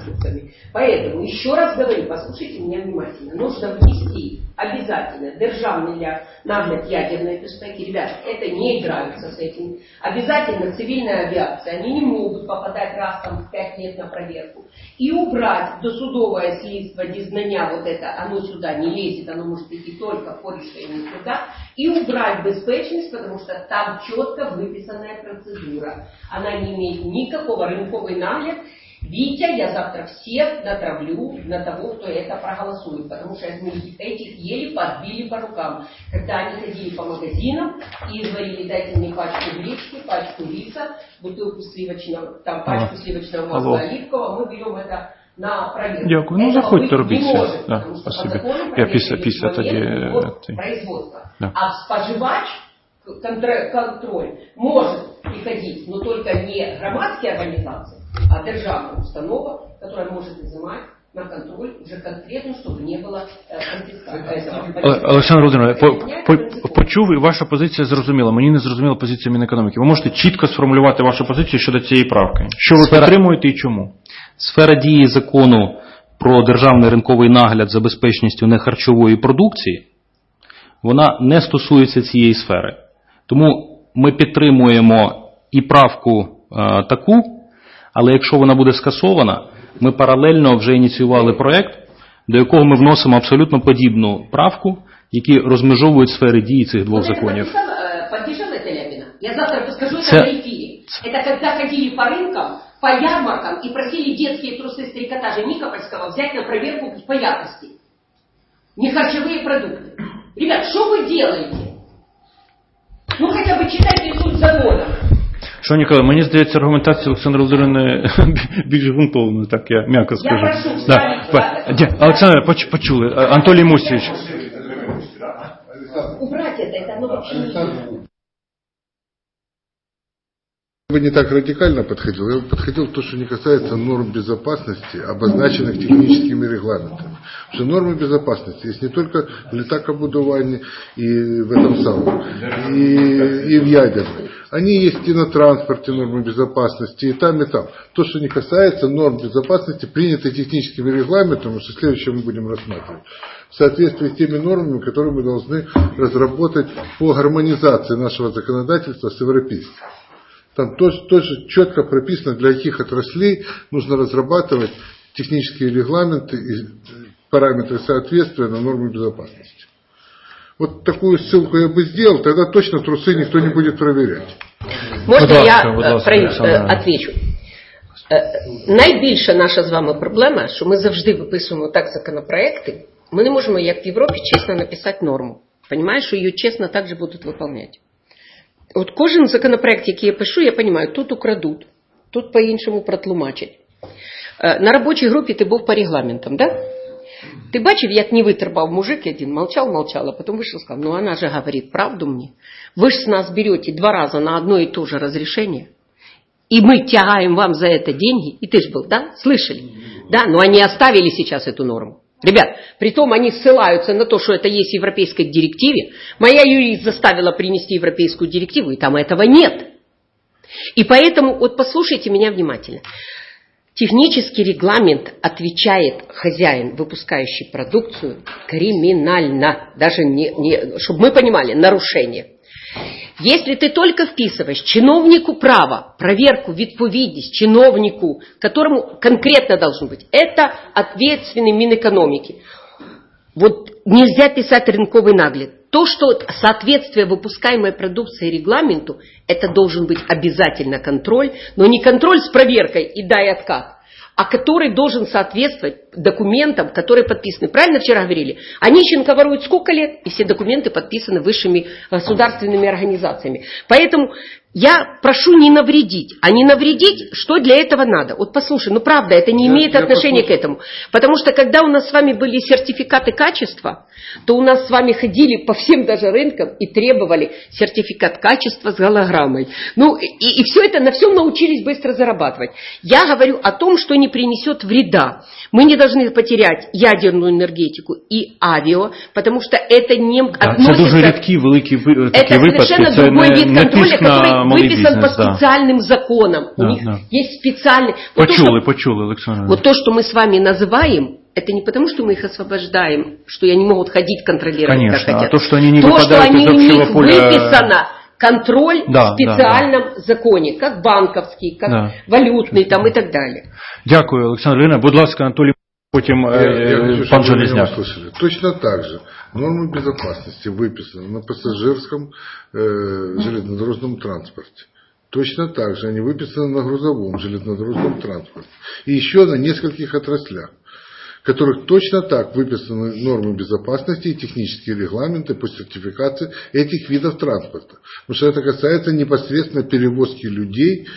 выиграли. Поэтому еще раз говорю, послушайте меня внимательно. Нужно внести обязательно державный нагляд ядерной перспективы. Ребята, это не играются с этим. Обязательно цивильная авиация. Они не могут попадать раз там в пять лет на проверку. И убрать досудовое следство дизнання, вот это, оно сюда не лезет, оно может идти только по решению суда. И убрать безопасность, потому что там четко выписанная процедура. Она не имеет никакого рынковый нагляд. Витя, я завтра всех натравлю на того, кто это проголосует, потому что мы этих еле подбили по рукам. Когда они ходили по магазинам и говорили, дайте мне пачку гречки, пачку риса, бутылку сливочного, там пачку сливочного масла оливкового, мы берем это на проверку. Дякую. Ну, это заходьте, быть робіть не це. может, Да, потому что спасибо. по закону Я після, проверили після момент тоді... от ти. производства. Да. А споживач, контроль, контроль может приходить, но только не громадские организации, а державная установа, которая может изымать на контроль уже конкретно, чтобы не было э, конфискации. Олександр Володимирович, по, по, почув і ваша позиція зрозуміла. Мені не зрозуміла позиція Мінекономіки. Ви можете чітко сформулювати вашу позицію щодо цієї правки? Що ви Сфера... підтримуєте і чому? Сфера дії закону про державний ринковий нагляд за безпечністю нехарчової продукції, вона не стосується цієї сфери. Тому ми підтримуємо і правку е, таку, але якщо вона буде скасована, ми паралельно вже ініціювали проєкт, до якого ми вносимо абсолютно подібну правку, які розмежовують сфери дії цих двох законів. Поддержал это Ляпина? Я завтра скажу Це... это на эфире. Это когда ходили по рынкам, по ярмаркам и просили детские трусы с трикотажа Никопольского взять на проверку по якости. Нехарчевые продукты. Ребят, что вы делаете? Ну хотя бы читайте суть закона. Шановні колеги, мені здається, аргументація Олександра Володимировни більш ґрунтовною, так я м'яко скажу. Я прошу да. Олександр, поч, почули. Анатолій Мусійович. Убрать это, это оно вообще не Я бы не так радикально подходил. Я бы подходил к тому, что не касается норм безопасности, обозначенных техническими регламентами. Потому что нормы безопасности есть не только в летакобудовании и в этом самом, и, и в ядерной. Они есть и на транспорте нормы безопасности, и там, и там. То, что не касается норм безопасности, приняты техническими регламентами, что следующее мы будем рассматривать, в соответствии с теми нормами, которые мы должны разработать по гармонизации нашего законодательства с европейским. Там тоже, тоже четко прописано, для каких отраслей нужно разрабатывать технические регламенты и параметры соответствия на нормы безопасности. Вот такую ссылку я бы сделал, тогда точно трусы никто не будет проверять. Можна я про, отвечу? Найбільша наша з вами проблема, що ми завжди виписуємо так законопроекти, ми не можемо, як в Європі, чесно написати норму. Понимаєш, що її чесно також будуть виконувати. От кожен законопроект, який я пишу, я розумію, тут украдуть, тут по-іншому протлумачать. На робочій групі ти був по регламентам, да? Ты бачив, як не выторбал мужик один, молчал, молчал, а потом вышел и сказал, ну она же говорит правду мне. Вы же с нас берете два раза на одно и то же разрешение, и мы тягаем вам за это деньги. И ты же был, да? Слышали? Да, но они оставили сейчас эту норму. Ребят, притом они ссылаются на то, что это есть в европейской директиве. Моя юрист заставила принести европейскую директиву, и там этого нет. И поэтому, вот послушайте меня внимательно. Технический регламент отвечает хозяин, выпускающий продукцию, криминально. Даже не, не, чтобы мы понимали, нарушение. Если ты только вписываешь чиновнику права, проверку, відповідність чиновнику, которому конкретно должен быть, это ответственный Минэкономики. Вот нельзя писать рынковый нагляд. То, что соответствие выпускаемой продукции регламенту, это должен быть обязательно контроль, но не контроль с проверкой и дай откат, а который должен соответствовать документам, которые подписаны. Правильно вчера говорили? Онищенко ворует сколько лет, и все документы подписаны высшими государственными организациями. Поэтому я прошу не навредить. А не навредить, что для этого надо? Вот послушай, ну правда, это не имеет я, отношения я к этому. Потому что когда у нас с вами были сертификаты качества, то у нас с вами ходили по всем даже рынкам и требовали сертификат качества с голограммой. Ну и, и все это на всем научились быстро зарабатывать. Я говорю о том, что не принесет вреда. Мы не должны должны потерять ядерную энергетику и авиа, потому что это не Да, относится... це дуже рідкі великі ви- такі Это випадки. совершенно Це другой не, вид не контроля, тиск на который малий выписан бізнес. по Да. специальным законам. У Да, них да. есть специальный... Вот то, Почули, что- почули, Олександр. Вот то, что мы с вами называем, это не потому, что мы их освобождаем, что они не могут ходить контролировать, Конечно, как хотят. а то, что они не то, выпадают что они, из у общего них поля- выписано контроль Да, в специальном законе, как банковский, как Да. валютный там, и так далее. Дякую, Олександр Ірина. Будь ласка, Анатолій, потім Я, е, я хочу, пан чтобы вы меня Железняк. услышали. Точно так же нормы безопасности выписаны на пассажирском э, железнодорожном транспорте. Точно так же они выписаны на грузовом железнодорожном транспорте. И еще на нескольких отраслях, в которых точно так выписаны нормы безопасности и технические регламенты по сертификации этих видов транспорта. Потому что это касается непосредственно перевозки людей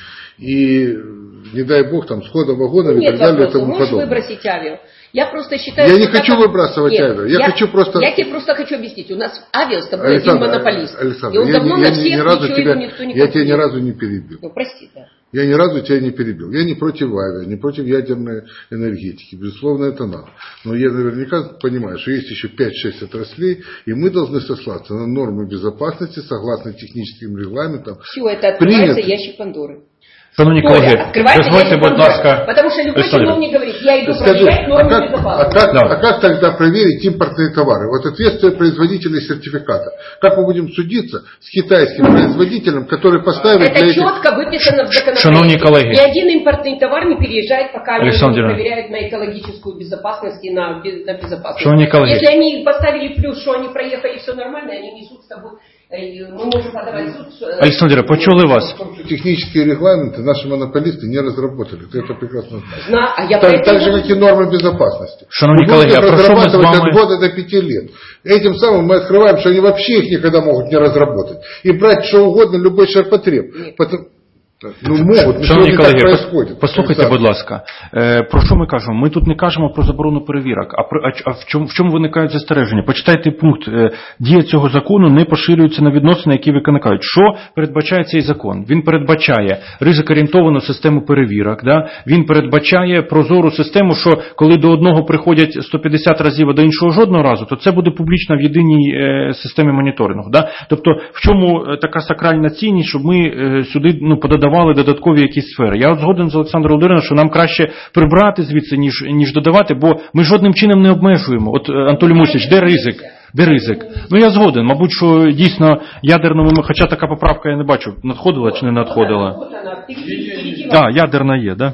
и, не дай бог, там, схода вагонов и Нет так далее и вопросов, тому можешь подобное. выбросить авиа. Я просто считаю, Я что не хочу так- выбрасывать Нет, авиа. Я хочу просто- Я тебе просто хочу объяснить. У нас авиа с тобой один Александр, монополист. Александр, и он я, давно не- на я всех, ни, ни разу ничего тебя, ему никто не я тебя ни контролирует. разу не перебил. Ну, прости, да. Я ни разу тебя не перебил. Я не против авиа, не против ядерной энергетики. Безусловно, это надо. Но я наверняка понимаю, что есть еще пять-шесть отраслей, и мы должны сослаться на нормы безопасности согласно техническим регламентам. Все, это открывается Принято. ящик Пандоры. Шановні Толя, колеги, открывается дозвольте, ящик будь Пандоры. ласка, Потому что любой Александр. чиновник говорит, я иду Скажи, проверять а нормы как, а, безопасности. как, Да. а как тогда проверить импортные товары? Вот ответствие производителей сертификата. Как мы будем судиться с китайским производителем, который поставит Это для этих... четко выписано в Шановні законопроекте. колеги. Ни один импортный товар не переезжает, пока они Александр. не проверяют на экологическую безопасность и на, без- на безопасность. Шановні колеги. Если они поставили плюс, что они проехали, все нормально, они несут с тобой, э, мы можем подавать в суд. э, Олександре, почули вас. Технические регламенты наши монополисты не разработали. Ты это прекрасно знаешь. Зна- а я Так, поэтому- так же, как и нормы безопасности. Шановні Мы будем колеги, их а про що ми з разрабатывать вами- от года до пяти лет. Этим самым мы открываем, что они вообще их никогда могут не разработать. И брать что угодно, любой ширпотреб. Потом- Ну, могут, но Шановні сегодня так колеги, происходит. послухайте, Александр. будь ласка, е, про що ми кажемо? Ми тут не кажемо про заборону перевірок, а, про, а, ч- а в, чому, в чому виникають застереження? Почитайте пункт. Е, дія цього закону не поширюється на відносини, які виникають. Що передбачає цей закон? Він передбачає ризикоорієнтовану систему перевірок, да? Він передбачає прозору систему, що коли до одного приходять сто п'ятдесят разів, а до іншого жодного разу, то це буде публічно в єдиній е, системі моніторингу. Да? Тобто, в чому е, така сакральна цінність, щоб ми е, сюди ну, пододавали додаткові якісь сфери. Я от згоден з Олександром Володимировичем, що нам краще прибрати звідси, ніж, ніж додавати, бо ми жодним чином не обмежуємо. От, е, Анатолій Мусич, де ризик? Де ризик? Ну я згоден. Мабуть, що дійсно ядерному, ми- хоча така поправка я не бачу, надходила чи не надходила. Вот она, впереди, впереди Так, ядерна є, да?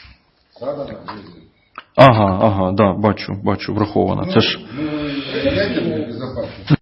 Ага, ага, да, бачу, бачу, врахована. Це ж Ядерная безопасность.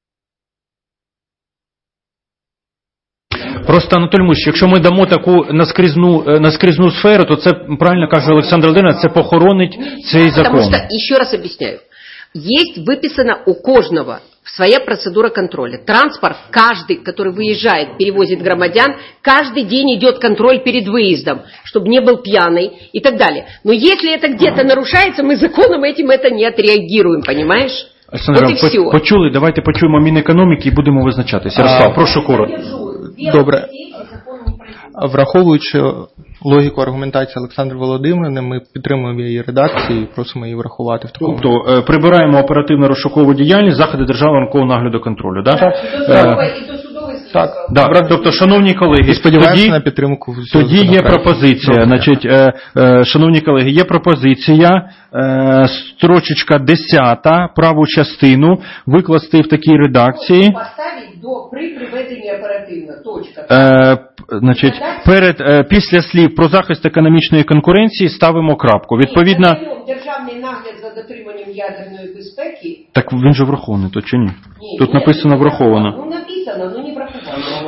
просто, Анатолій Мусич, якщо ми дамо таку наскрізну, е, наскрізну сферу, то це, правильно каже Олександр Володимирович, це похоронить цей Потому закон. что, еще раз объясняю, есть выписана у кожного своя процедура контроля. Транспорт, каждый, который выезжает, перевозит громадян, каждый день идет контроль перед выездом, чтобы не был пьяный и так далее. Но если это где-то нарушается, мы законом этим это не отреагируем, понимаешь? Олександр, Вот и по- все. почули, давайте почуємо Мінекономіки і будемо визначатися. Ярослав, прошу коротко. Добре. Враховуючи логіку аргументації Олександра Володимирівни, ми підтримуємо її редакцію і просимо її врахувати в такому. Тобто е, прибираємо оперативно-розшукову діяльність, заходи державного ранкового нагляду контролю. Да? Е, Так. да. Тобто, шановні колеги, І сподіваємося тоді, на підтримку цього тоді є законопроекту. пропозиція. Добре. Значить, е, е, шановні колеги, є пропозиція, е, строчечка десята, праву частину, викласти в такій редакції. Поставить до при приведенні оперативно. Точка. Е, п- значить, перед, е, після слів про захист економічної конкуренції ставимо крапку. Відповідно, Додаємо державний нагляд за дотриманням ядерної безпеки. так він же врахований, то чи ні? Ні, Тут ні, написано враховано. Ну написано, ну не враховано.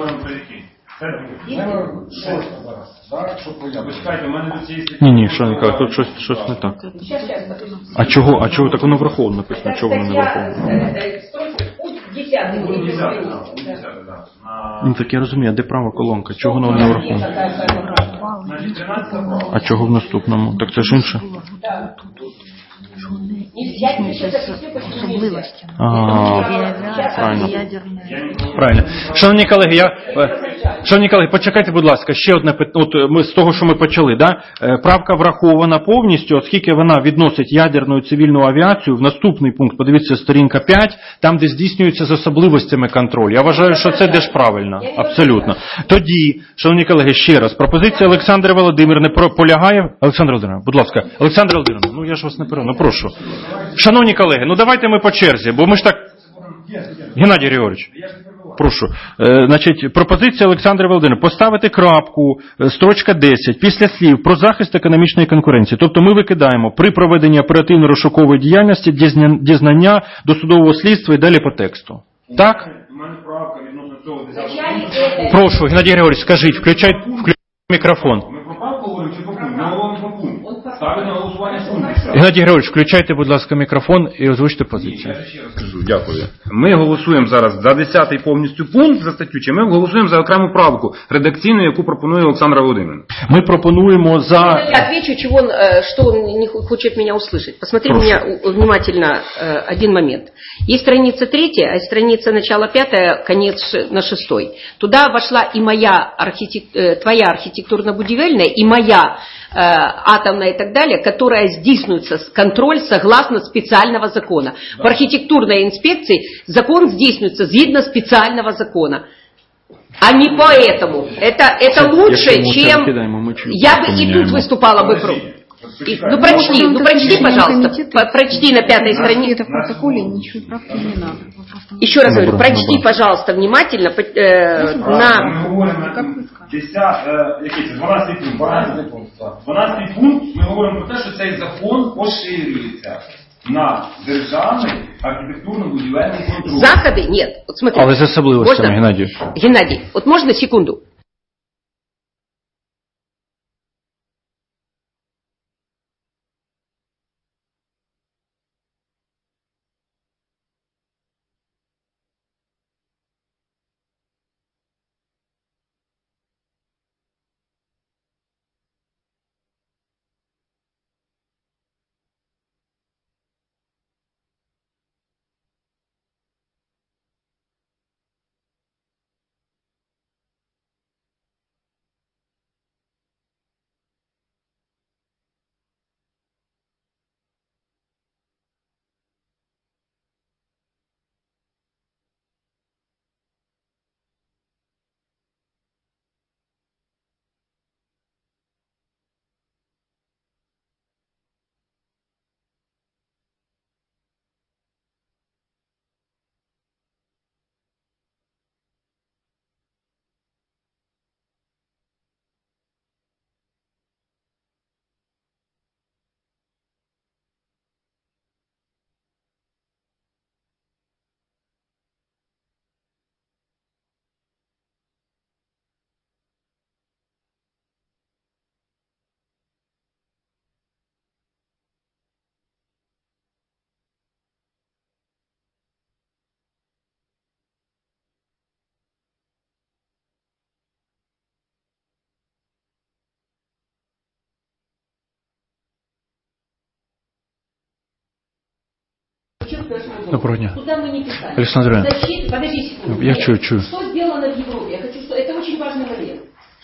Почекайте, у мене тут є... Ні, ні, що не кажу, тут щось, щось не так. Сейчас, сейчас, подождите. А чого? А чого так воно враховано написано? Чого воно не Статья, враховано? э, э, строчка, пункт десятый, Ну, не десятий, безграничный, да, да. десятий, да. На- Ну так я розумію, а де права колонка? Чого воно не враховано? Значить, тринадцята права. А чого в наступному? Так це ж інше. Да. Я тебе сейчас объясню, почему нельзя. А, правильно. Правильно. Шановні колеги, я, шановні колеги, почекайте, будь ласка, ще одне питання. От ми з того, що ми почали, да? Правка врахована повністю, оскільки вона відносить ядерну і цивільну авіацію в наступний пункт, подивіться, сторінка п'ять, там, де здійснюється з особливостями контроль. Я вважаю, що це теж правильно. Абсолютно. Тоді, шановні колеги, ще раз, пропозиція Олександри Володимирівни полягає. Олександра Володимирівна, будь ласка. Олександра Володимирівна, ну я ж вас не перебив, ну прошу. Шановні колеги, ну давайте ми по черзі, бо ми ж так... Геннадій Григорович, прошу. Е, значить, пропозиція Олександра Володимирівни поставити крапку, строчка десять, після слів про захист економічної конкуренції. Тобто ми викидаємо при проведенні оперативно-розшукової діяльності, дізнання, досудового слідства і далі по тексту. Так? У мене правка відносно цього. Прошу, Геннадій Григорович, скажіть, включай, включай мікрофон. Ми про правку говоримо чи про пункт? Ми говоримо про пункт. Ставити на голосування пункт. Геннадій Григорович, включайте, будь ласка, мікрофон і озвучте позицію. Я ще раз кажу, дякую. Ми голосуємо зараз за десятий повністю пункт за статтю, чи ми голосуємо за окрему правку редакційну, яку пропонує Олександра Володимирівна? Ми пропонуємо за... Я отвечу, чего он, э, что он не хочет меня услышать. Посмотри Прошу. меня внимательно э, один момент. Есть страница третья, а есть страница начало пятая, конец ш- на шестой. Туда вошла и моя архитек... э, твоя архитектурно-будивельная, и моя э, атомная и так далее, которая здійснюється контроль согласно специального закона. Да. В архитектурной инспекции закон здійснюється згідно специального закона. А не поэтому. Это, это лучше, чем... Я бы и тут выступала бы против. И, ну прочти, ну прочти, пожалуйста, по- прочти на пятой странице. В протоколе ничего правки не надо. Еще раз говорю, прочти, пожалуйста, внимательно э, Ми на... говоримо десять, е, який це, дванадцятий пункт. дванадцятий пункт. дванадцятий пункт, ми говоримо про те, що цей закон поширюється на державний архітектурно-будівельний контроль. Заходы нет. Вот смотри. Але з особливостями, Можно? Геннадій. Геннадий, вот можно секунду? Доброго дня. Куда мы не писали. Александр Иванович. Защита, подожди секунду. Я чую, чую. Что сделано в Европе? Я хочу, что это очень важный момент.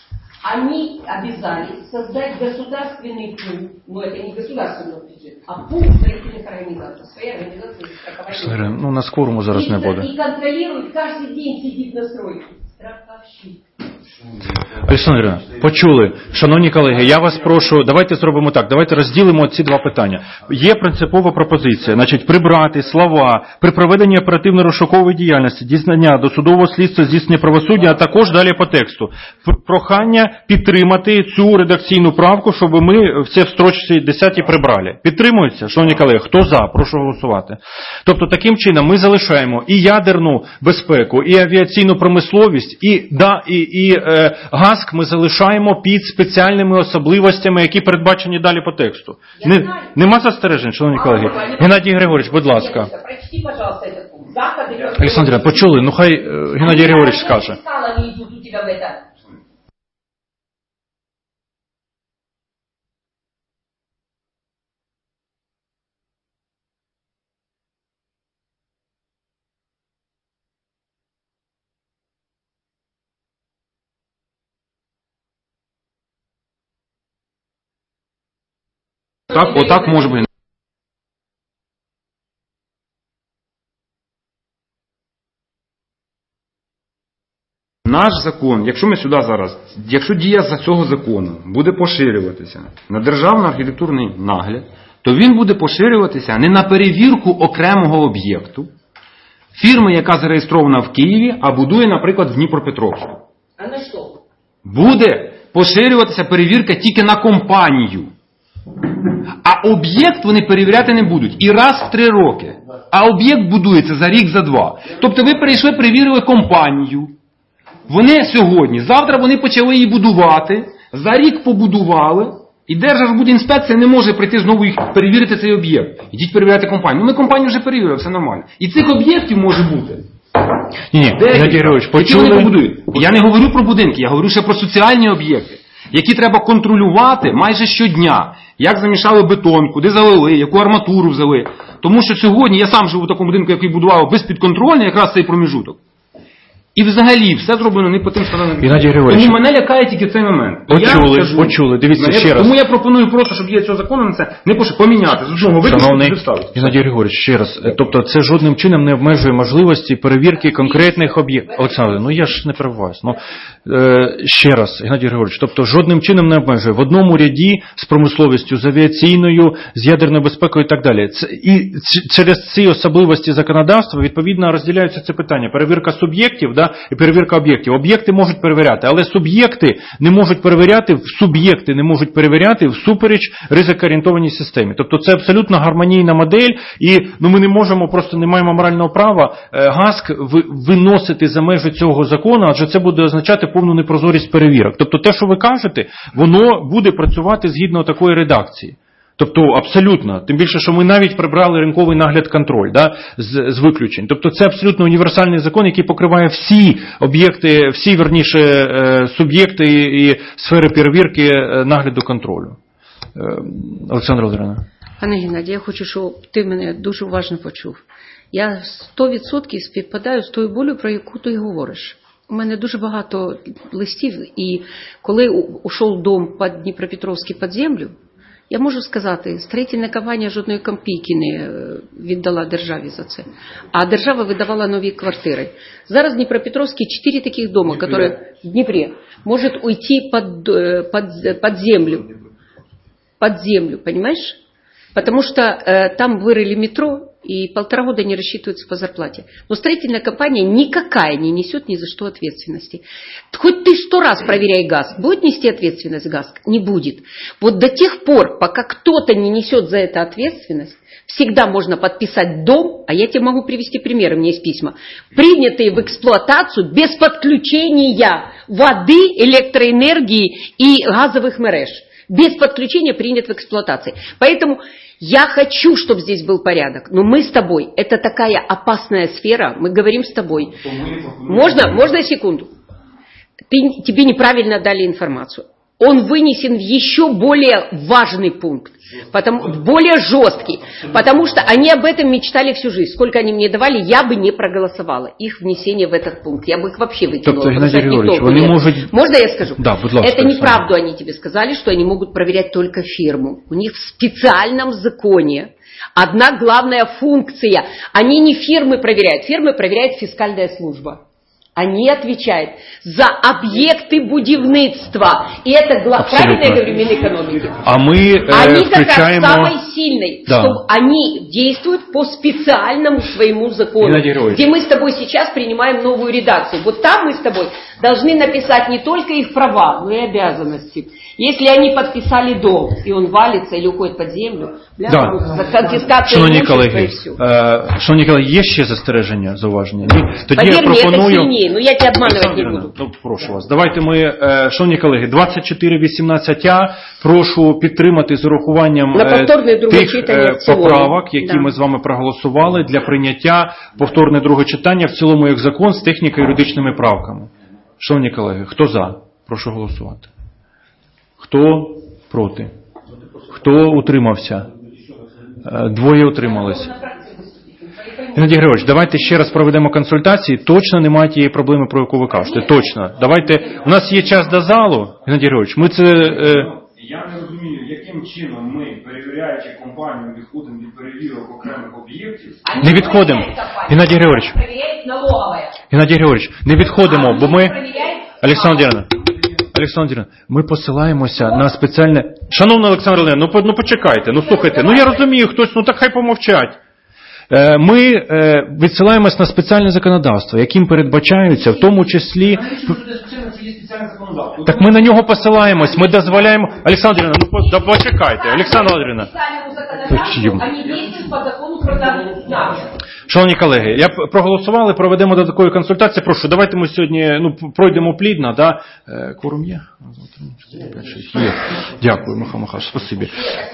Они обязались создать государственный пул, но это не государственный бюджет, а пул строительных организаций, своей организации страхования. Ну, на скорому зараз не буде. И контролирует, каждый день сидит на стройке. Страховщик. Олександр Іванович, почули. Шановні колеги, я вас прошу, давайте зробимо так, давайте розділимо ці два питання. Є принципова пропозиція, значить, прибрати слова при проведенні оперативно-розшукової діяльності, дізнання досудового слідства, здійснення правосуддя, а також далі по тексту. Прохання підтримати цю редакційну правку, щоб ми все в строчці десятій прибрали. Підтримується, шановні колеги? Хто за? Прошу голосувати. Тобто, таким чином ми залишаємо і ядерну безпеку, і авіаційну промисловість, і, да, і, і е, ГАСК ми залишаємо під спеціальними особливостями, які передбачені далі по тексту. Не, нема застережень, шановні колеги? Геннадій Григорович, будь ласка. Прочти, пожалуйста, этот пункт. Олександр, почули? Ну хай е, Геннадій Григорович скаже. Так, отак може бути. Наш закон, якщо ми сюди зараз, якщо дія за цього закону буде поширюватися на державно-архітектурний нагляд, то він буде поширюватися не на перевірку окремого об'єкту фірми, яка зареєстрована в Києві, а будує, наприклад, в Дніпропетровську. А на що? Буде поширюватися перевірка тільки на компанію. А об'єкт вони перевіряти не будуть. І раз в три роки. А об'єкт будується за рік, за два. Тобто ви прийшли, перевірили компанію. Вони сьогодні, завтра вони почали її будувати, за рік побудували, і Держархбудінспекція не може прийти знову їх перевірити цей об'єкт. Ідіть перевіряти компанію. Ну ми компанію вже перевірили, все нормально. І цих об'єктів може бути. Ні, Геннадій Григорович, почули? Я не говорю про будинки, я говорю ще про соціальні об'єкти, які треба контролювати майже щодня. Як замішали бетон, куди залили, яку арматуру взяли. Тому що сьогодні я сам живу в такому будинку, який будував безпідконтрольний якраз цей проміжуток. І взагалі все зроблено не по тим сторонам. Тому мене лякає тільки цей момент. Почули, кажу, почули. Дивіться мене, ще раз. Тому я пропоную просто, щоб є цього закону на це не поширити, поміняти. З одного випуску вставити. Геннадій Григорович, ще раз. Тобто це жодним чином не обмежує можливості перевірки конкретних об'єктів. Олександр, ну я ж не перебуваюсь. Ну, е, ще раз, Геннадій Григорович, тобто жодним чином не обмежує. В одному ряді з промисловістю, з авіаційною, з ядерною безпекою і так далі. Це, і через ці особливості законодавства відповідно розділяються це питання. Перевірка суб'єктів, да, і перевірка об'єктів. Об'єкти можуть перевіряти, але суб'єкти не можуть перевіряти, суб'єкти не можуть перевіряти всупереч ризикоорієнтованій системі. Тобто це абсолютно гармонійна модель, і ну, ми не можемо, просто не маємо морального права е, ГАСК виносити за межі цього закону, адже це буде означати повну непрозорість перевірок. Тобто те, що ви кажете, воно буде працювати згідно такої редакції. Тобто абсолютно, тим більше, що ми навіть прибрали ринковий нагляд-контроль, да, з, з виключень. Тобто це абсолютно універсальний закон, який покриває всі об'єкти, всі, верніше, е, суб'єкти і, і сфери перевірки е, нагляду-контролю. Е, Олександра Володимирівна. Пане Геннадій, я хочу, щоб ти мене дуже уважно почув. Я сто відсотків співпадаю з тою болю, про яку ти говориш. У мене дуже багато листів, і коли ушов дом під Дніпропетровський під землю, я можу сказати, строїтельна компанія жодної копійки не віддала державі за це. А держава видавала нові квартири. Зараз в Дніпропетровській чотири таких дома, які в Дніпрі можуть уйти під, під, під землю. Под землю, понимаешь? Потому что э, там вырыли метро, и полтора года не рассчитываются по зарплате. Но строительная компания никакая не несет ни за что ответственности. Хоть ты сто раз проверяй ГАСК, будет нести ответственность ГАСК? Не будет. Вот до тех пор, пока кто-то не несет за это ответственность, всегда можно подписать дом, а я тебе могу привести примеры, у меня есть письма, принятые в эксплуатацию без подключения воды, электроэнергии и газовых мереж. Без подключения принят в эксплуатации. Поэтому я хочу, чтобы здесь был порядок. Но мы с тобой, это такая опасная сфера, мы говорим с тобой. Можно, можно секунду? Ты, тебе неправильно дали информацию. Он вынесен в еще более важный пункт, потому, более жесткий, потому что они об этом мечтали всю жизнь. Сколько они мне давали, я бы не проголосовала их внесение в этот пункт. Я бы их вообще выкинула. Геннадий Григорьевич, вы не можете... Можно я скажу? Да, будь ласка, это неправду они тебе сказали, что они могут проверять только фирму. У них в специальном законе одна главная функция. Они не фирмы проверяют, фирмы проверяет фискальная служба. Они отвечают за объекты будівництва. И это главное. Правильно я говорю, Минэкономики? А мы э, они включаем... как раз самой сильной, да. Чтобы они действуют по специальному своему закону. Где мы с тобой сейчас принимаем новую редакцию. Вот там мы с тобой должны написать не только их права, но и обязанности. Если они подписали дом, и он валится или уходит под землю, бля, да. За конфискацію Шановні имущества колеги, і все. е, шановні колеги, є ще застереження, зауваження? Ні? Тоді Повір я мені, пропоную... це сильніше, ну я тебе обманувати не буду. Ну, прошу вас. Давайте ми, е, шановні колеги, двадцять чотири вісімнадцять а, прошу підтримати з урахуванням е, тих е, поправок, які да. ми з вами проголосували для прийняття повторне друге читання в цілому як закон з техніко-юридичними правками. Шановні колеги, хто за? Прошу голосувати. Хто проти? Хто утримався? Двоє утримались. Геннадій Григорович, давайте ще раз проведемо консультації. Точно немає тієї проблеми, про яку ви кажете. Точно. Давайте. У нас є час до залу. Геннадій Григорович, ми це... Е... Я не розумію, яке яким чином ми, перевіряючи компанію, відходимо від перевірок окремих об'єктів. Не відходимо. Геннадій Григорович. Геннадій Григорович, не відходимо, бо ми... Олександр Ірина. Олександр Ірина, ми посилаємося на спеціальне... Шановна Олександр Ірина, ну, ну почекайте, ну слухайте, ну я розумію, хтось, ну так хай помовчать. Ми відсилаємось на спеціальне законодавство, яким передбачаються, в тому числі... Так ми на нього посилаємось, ми дозволяємо... Олександр Ірина, ну почекайте, Олександр Ірина. Шановні колеги, я проголосували, проведемо додаткові консультації. Прошу, давайте ми сьогодні ну, пройдемо плідно. Да? Кворум є? Є. Дякую, Михайло Михайлович, спасибі.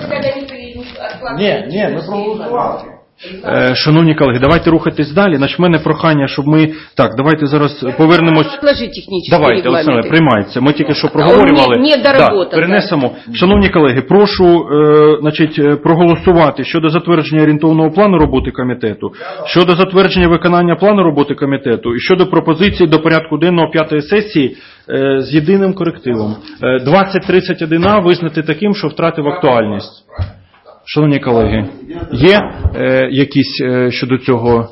Ні, ні, ми проголосували. Шановні колеги, давайте рухатись далі. Значить, в мене прохання, щоб ми... Так, давайте зараз повернемось... Давайте, Олександр, приймається. Ми тільки що проговорювали. Не, не да, перенесемо. Шановні колеги, прошу е, значить, проголосувати щодо затвердження орієнтовного плану роботи комітету, щодо затвердження виконання плану роботи комітету і щодо пропозиції до порядку денного п'ятої сесії е, з єдиним корективом. Е, двадцять тридцять один А визнати таким, що втратив актуальність. Шановні колеги, є е, якісь е, щодо цього?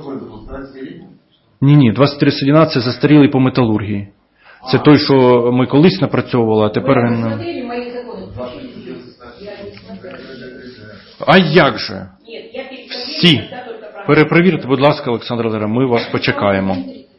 Ні-ні, двадцять тридцять один А це застарілий по металургії. Це той, що ми колись напрацьовували, а тепер він... А як же? Всі. Перепровірте, будь ласка, Олександр Валерійович, ми вас почекаємо.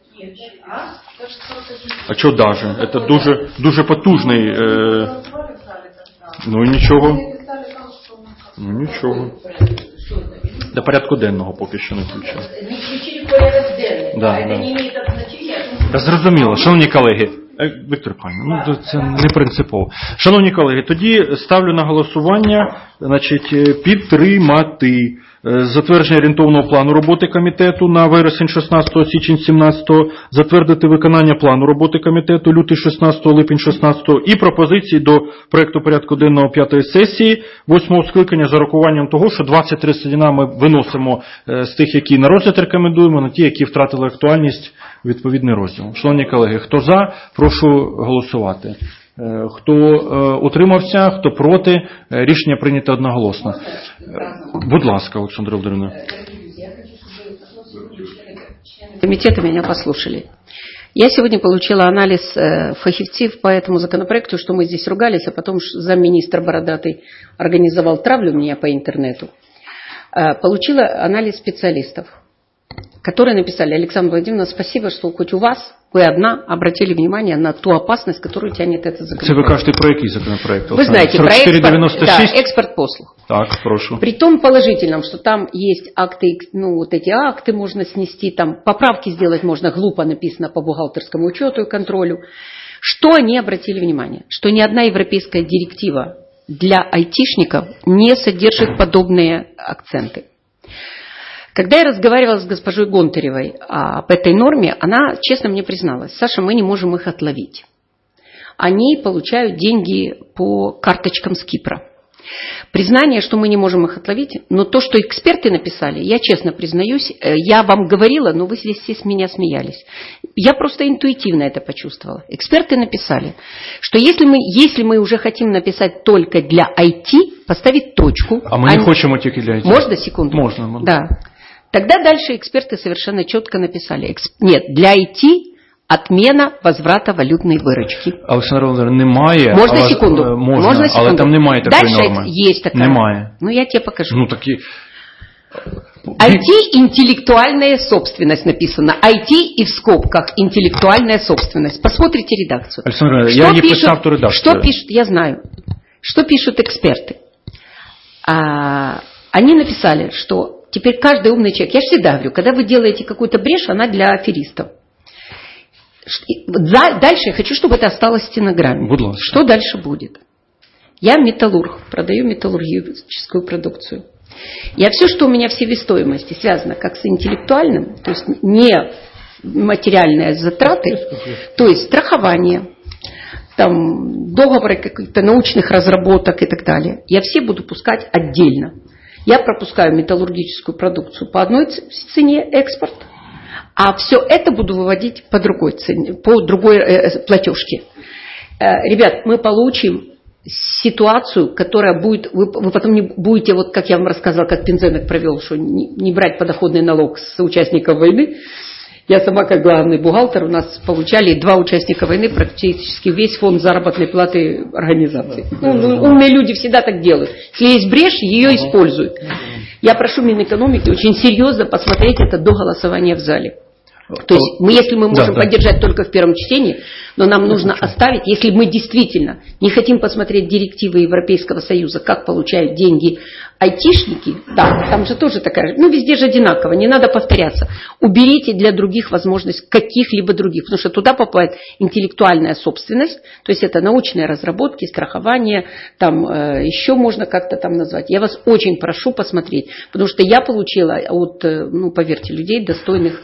А що даже? Це дуже, дуже потужний... Е... Ну і нічого. Ну нічого. До порядку денного поки що не включили. Не включили порядок денний. Да, Це да. не має значення. Да, зрозуміло. Шановні колеги, Віктор Павлович, ну це не принципово. Шановні колеги, тоді ставлю на голосування, значить, підтримати затвердження орієнтовного плану роботи комітету на вересень шістнадцятого, січень сімнадцятого, затвердити виконання плану роботи комітету лютий шістнадцятого, липень шістнадцятого і пропозиції до проекту порядку денного п'ятої сесії восьмого скликання з урахуванням того, що двадцять тридцять один А ми виносимо з тих, які на розгляд рекомендуємо, на ті, які втратили актуальність, відповідний розділ. Шановні колеги, хто за, прошу голосувати. Хто утримався, хто проти, рішення прийнято одноголосно. Будь ласка, Олександра Володимирівна. Комитеты меня послушали. Я сегодня получила анализ фахивцев по этому законопроекту, что мы здесь ругались, а потом замминистра Бородатый организовал травлю меня по интернету. Получила анализ специалистов, которые написали: Александра Владимировна, спасибо, что хоть у вас, вы одна, обратили внимание на ту опасность, которую тянет этот законопроект. Це ви кажете про який законопроект? Вы знаете, про экспорт, да, экспорт послуг. Так, прошу. При том положительном, что там есть акты, ну вот эти акты можно снести, там поправки сделать можно, глупо написано по бухгалтерскому учету и контролю. Что они обратили внимание? Что ни одна европейская директива для айтишников не содержит подобные акценты. Когда я разговаривала с госпожой Гонтаревой об этой норме, она честно мне призналась: Саша, мы не можем их отловить. Они получают деньги по карточкам с Кипра. Признание, что мы не можем их отловить, но то, что эксперты написали, я честно признаюсь, я вам говорила, но вы здесь все с меня смеялись. Я просто интуитивно это почувствовала. Эксперты написали, что если мы, если мы уже хотим написать только для ай ти, поставить точку... А мы не хотим только для ай ти. Можно секунду? Можно. можно. Да. Тогда дальше эксперты совершенно четко написали: нет, для ай ти отмена возврата валютной выручки. Олександр Володимирович, немає. Можно але, секунду? Можна, Можно секунду? але там немає такої дальше норми. есть такая. Немає. Ну, я тебе покажу. Ну, такі... ай ти – интеллектуальная собственность написано. ай ти и в скобках интеллектуальная собственность. Посмотрите редакцию. Александр, я не писав ту редакцию. Что пишут, я знаю. Что пишут эксперты? А, они написали, что теперь каждый умный человек, я же всегда говорю, когда вы делаете какую-то брешь, она для аферистов. Дальше я хочу, чтобы это осталось в стенограмме. Будь что дальше будет? Я металлург, продаю металлургическую продукцию. Я все, что у меня в себестоимости связано как с интеллектуальным, то есть не материальные затраты, то есть страхование, там, договоры каких-то научных разработок и так далее, я все буду пускать отдельно. Я пропускаю металлургическую продукцию по одной цене экспорт, а все это буду выводить по другой цене, по другой э, платежке. Э, ребят, мы получим ситуацию, которая будет, вы, вы потом не будете, вот как я вам рассказала, как Пинзенок провел, что не, не брать подоходный налог с участников войны. Я сама, как главный бухгалтер, у нас получали два участника войны, практически весь фонд заработной платы организации. Ну, умные люди всегда так делают. Если есть брешь, ее используют. Я прошу Минэкономики очень серьезно посмотреть это до голосования в зале. То есть, мы, если мы можем да, да. поддержать только в первом чтении, но нам нужно оставить, если мы действительно не хотим посмотреть директивы Европейского Союза, как получают деньги айтишники, да, там же тоже такая, ну везде же одинаково, не надо повторяться. Уберите для других возможность каких-либо других, потому что туда попадает интеллектуальная собственность, то есть это научные разработки, страхование, там э, еще можно как-то там назвать. Я вас очень прошу посмотреть, потому что я получила от, ну поверьте, людей достойных.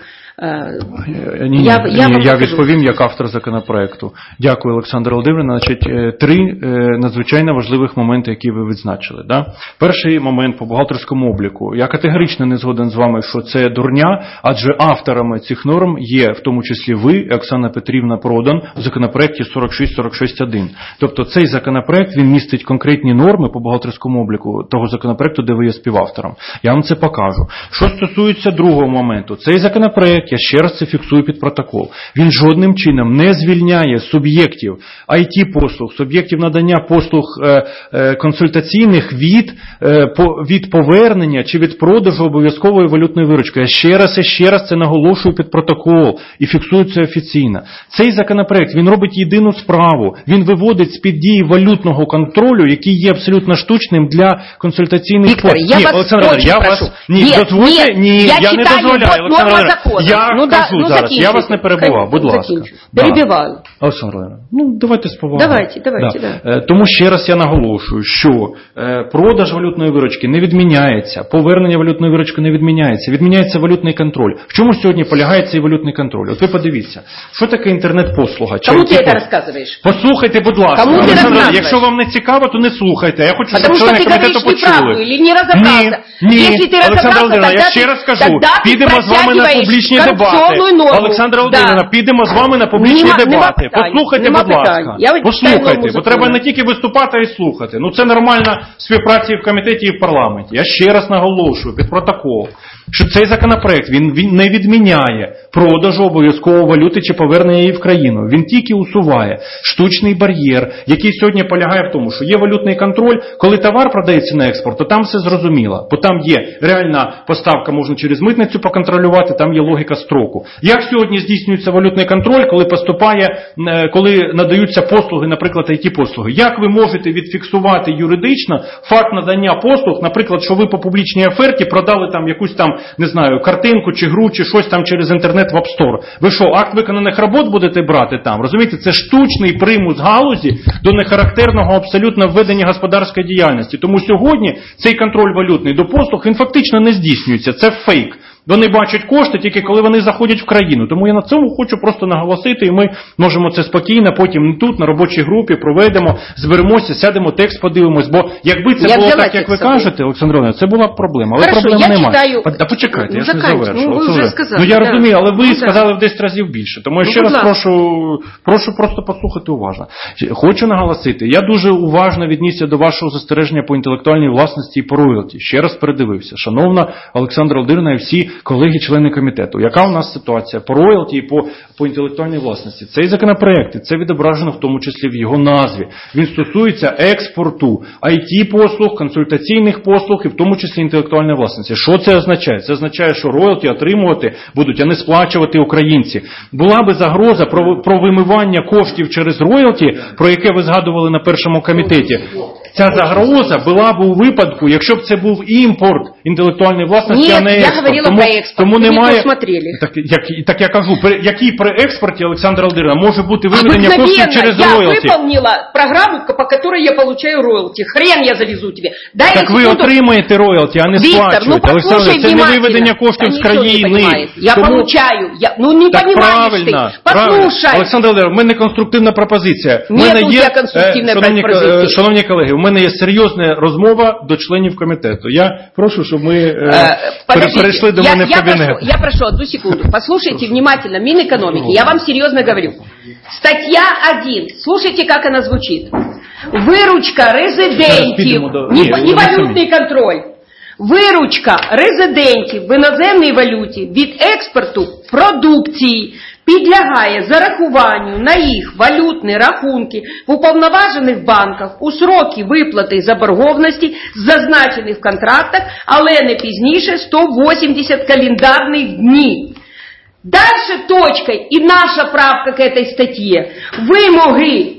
Ні, ні, я, я, ні, я відповім як автор законопроекту. Дякую, Олександра Володимирівна. Значить, три надзвичайно важливих моменти, які ви відзначили. Да? Перший момент по бухгалтерському обліку. Я категорично не згоден з вами, що це дурня, адже авторами цих норм є в тому числі ви, Оксана Петрівна Продан, в законопроекті сорок шість сорок шість один. Тобто цей законопроект, він містить конкретні норми по бухгалтерському обліку того законопроекту, де ви є співавтором. Я вам це покажу. Що стосується другого моменту, цей законопроект, я ще раз це фіксую під протокол, він жодним чином не звільняє суб'єктів ай ті-послуг, суб'єктів надання послуг е, е, консультаційних від, е, по, від повернення чи від продажу обов'язкової валютної виручки. Я ще раз і ще раз це наголошую під протокол і фіксую це офіційно. Цей законопроект, він робить єдину справу, він виводить з-під дії валютного контролю, який є абсолютно штучним для консультаційних послуг. Ні, Олександр, я вас, ні, ні, дозвольте, ні, ні, я, я не дозволяю, Олександр, я ну, кажу да, ну, зараз, я вас не перебивав, будь ласка. Перебиваю. Да. Олександр, ну давайте з повагою. Давайте, давайте, да. да. Тому ще раз я наголошую, що продаж валютної виручки не відміняється, повернення валютної виручки не відміняється, відміняється валютний контроль. В чому сьогодні полягає цей валютний контроль? От ви подивіться, що таке інтернет-послуга? Кому ти це розказуєш? Послухайте, будь ласка. Кому ти розказуєш? Якщо вам не цікаво, то не слухайте. Я хочу, щоб члени комітету почули. Ні, не розібрався. Ні, ні, Олександр Володимировна, я ще раз кажу, підемо з вами на публічні дебати. Олександра Володимирівна, да. підемо з вами на публічні нема, дебати. Нема Послухайте, нема будь ласка. Я Послухайте, бо треба не тільки виступати, а й слухати. Ну це нормальна співпраця і в комітеті, і в парламенті. Я ще раз наголошую під протокол, що цей законопроект, він, він не відміняє продажу обов'язкової валюти чи повернення її в країну. Він тільки усуває штучний бар'єр, який сьогодні полягає в тому, що є валютний контроль, коли товар продається на експорт, то там все зрозуміло. Бо там є реальна поставка, можна через митницю поконтролювати, там є логіка строку. Як сьогодні здійснюється валютний контроль, коли поступає, коли надаються послуги, наприклад, ай ті-послуги? Як ви можете відфіксувати юридично факт надання послуг, наприклад, що ви по публічній оферті продали там якусь там, не знаю, картинку чи гру, чи щось там через інтернет в App Store? Ви що, акт виконаних робот будете брати там? Розумієте, це штучний примус галузі до нехарактерного абсолютно введення господарської діяльності. Тому сьогодні цей контроль валютний до послуг, він фактично не здійснюється. Це фейк. Вони бачать кошти тільки коли вони заходять в країну. Тому я на цьому хочу просто наголосити, і ми можемо це спокійно потім тут, на робочій групі, проведемо, зберемося, сядемо, текст подивимось. Бо якби це я було так, як ви кажете, Олександр Володимирович, це була б проблема. Але Хорошо, проблем я немає. читаю... А почекайте, ну, я ж не завершу. Ну, ви вже сказали. Ну я да. розумію, але ви ну, сказали в десять разів більше. Тому я ну, ще раз ласка. прошу, прошу просто послухати уважно. Хочу наголосити, я дуже уважно віднісся до вашого застереження по інтелектуальній власності і по роялті. Ще раз передивився. Шановна Олександра Володимирівна і всі колеги-члени комітету. Яка у нас ситуація по роялті і по, по інтелектуальній власності? Цей законопроект, і це відображено в тому числі в його назві. Він стосується експорту ай ті-послуг, консультаційних послуг і в тому числі інтелектуальної власності. Що це означає? Це означає, що роялті отримувати будуть, а не сплачувати українці. Була би загроза про, про вимивання коштів через роялті, про яке ви згадували на першому комітеті. Ця загроза була б у випадку, якщо б це був імпорт інтелектуальної власності, Нет, а не експорт. я говорила тому, про експорт. тому немає... Так, як, так я кажу, при, який при експорті, Олександра Володимировна, може бути виведення коштів через я роялті? Я выполнила программу, по которой я получаю роялти. Хрен я завезу тебе. Дай так ви секунду... отримаєте роялті, а не Виктор, сплачуєте. ну Олександр, це не виведення коштів з країни. Я тому... получаю. Я... Ну не так понимаешь правильно, ты. Послушай. Олександр Володимирович, у мене конструктивна пропозиція. Нет у тебя конструктивной шановні, пропозиції. Шановні колеги, у мене є серйозна розмова до членів комітету. Я прошу, щоб ми е, перейшли до я, мене в я кабінет. Прошу, я прошу одну секунду. Послушайте внимательно, Минэкономики. Я вам серьезно говорю. Статья один. Слушайте, как она звучит. Виручка резидентів, підемо до- ні, Ні, ні вони валютний контроль. Виручка резидентів в іноземній валюті від експорту продукції підлягає зарахуванню на їх валютні рахунки в уповноважених банках у сроки виплати заборгованості, зазначених в контрактах, але не пізніше сто вісімдесят календарних днів. Дальше точка і наша правка к этой статье. Вимоги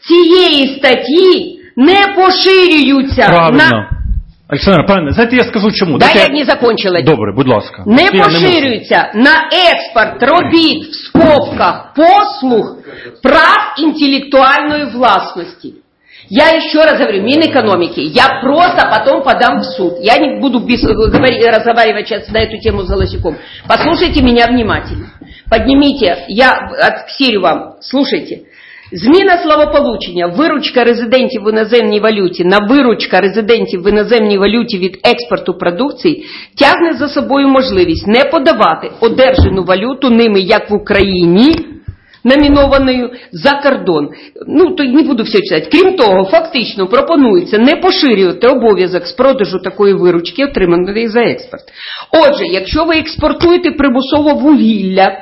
цієї статті не поширюються Правильно. на... Олександр, правильно. Знаєте, я скажу чому. Да, Дайте я не закончила. Добре, будь ласка. Не Я можу. поширюється на експорт робіт в скобках послуг прав інтелектуальної власності. Я еще раз говорю, Минэкономики, я просто потом подам в суд. Я не буду без, говори, разговаривать сейчас на эту тему с Голосюком. Послушайте меня внимательно. Поднимите, я отксерю вам, слушайте. Зміна словополучення «виручка резидентів в іноземній валюті» на «виручка резидентів в іноземній валюті від експорту продукції» тягне за собою можливість не подавати одержану валюту ними як в Україні, номінованою за кордон. Ну, то не буду все читати. Крім того, фактично пропонується не поширювати обов'язок з продажу такої виручки, отриманої за експорт. Отже, якщо ви експортуєте примусово вугілля,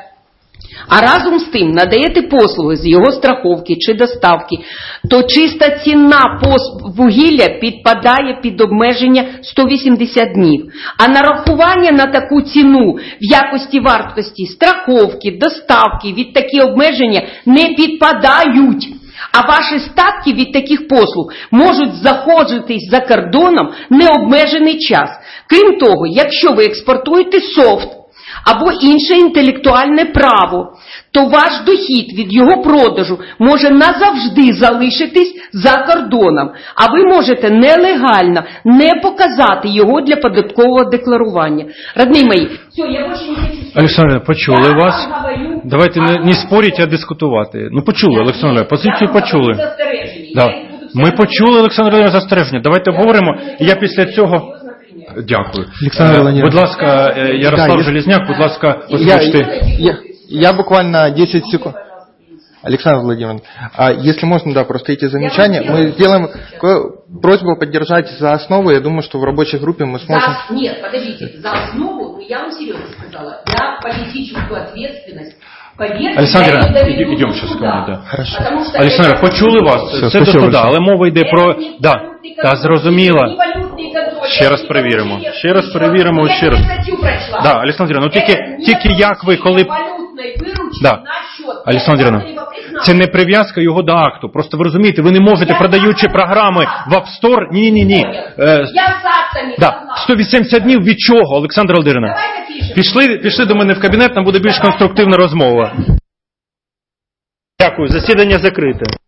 а разом з тим надаєте послуги з його страховки чи доставки, то чиста ціна вугілля підпадає під обмеження сто вісімдесят днів. А нарахування на таку ціну в якості вартості страховки, доставки від такі обмеження не підпадають. А ваші статки від таких послуг можуть заходитись за кордоном необмежений час. Крім того, якщо ви експортуєте софт, або інше інтелектуальне право, то ваш дохід від його продажу може назавжди залишитись за кордоном, а ви можете нелегально не показати його для податкового декларування. Родні мої, все, я більше не хочу... Олександр, почули я вас. говорю, Давайте не, не споріть, а дискутувати. Ну, почули, Олександр, позицію почули. Да. Ми почули, Олександр, застереження. Давайте обговоримо, і я після цього... Дякую. Олександр Леонідович. Будь ласка, Ярослав Да, Железняк, будь ласка, Я, озвучте. я, я буквально десять секунд. Александр Владимирович, а если можно, да, просто эти замечания, мы сделаем просьбу поддержать за основу, я думаю, что в рабочей группе мы сможем... За, нет, подождите, за основу, я вам серьезно сказала, я политическую ответственность, поверьте, Олександр, я не доведу ідемо до зараз суда. команду. Хорошо. Потому что Олександр, это- почули вас? Все, Це до спасибо суда, большое. але мова йде про... Это не Да, валютный та контроль, зрозуміло. это не валютный контроль, Ще это раз не перевіримо. валютный Ще раз контроль. перевіримо, Я ще раз. тебе статтю прочла. Да, Олександр, ну тільки, Это тільки не як ви, коли... валютной выручки Да. на счет. Олександрівна, це не прив'язка його до акту. Просто ви розумієте, ви не можете, Я продаючи так програми в App Store, ні-ні-ні. Е, Я с актами да, согласна. сто вісімдесят днів від чого, Олександра Володимирівна? Давай напишем. Пішли, пішли до мене в кабінет, нам буде більш конструктивна розмова. Дякую, засідання закрите.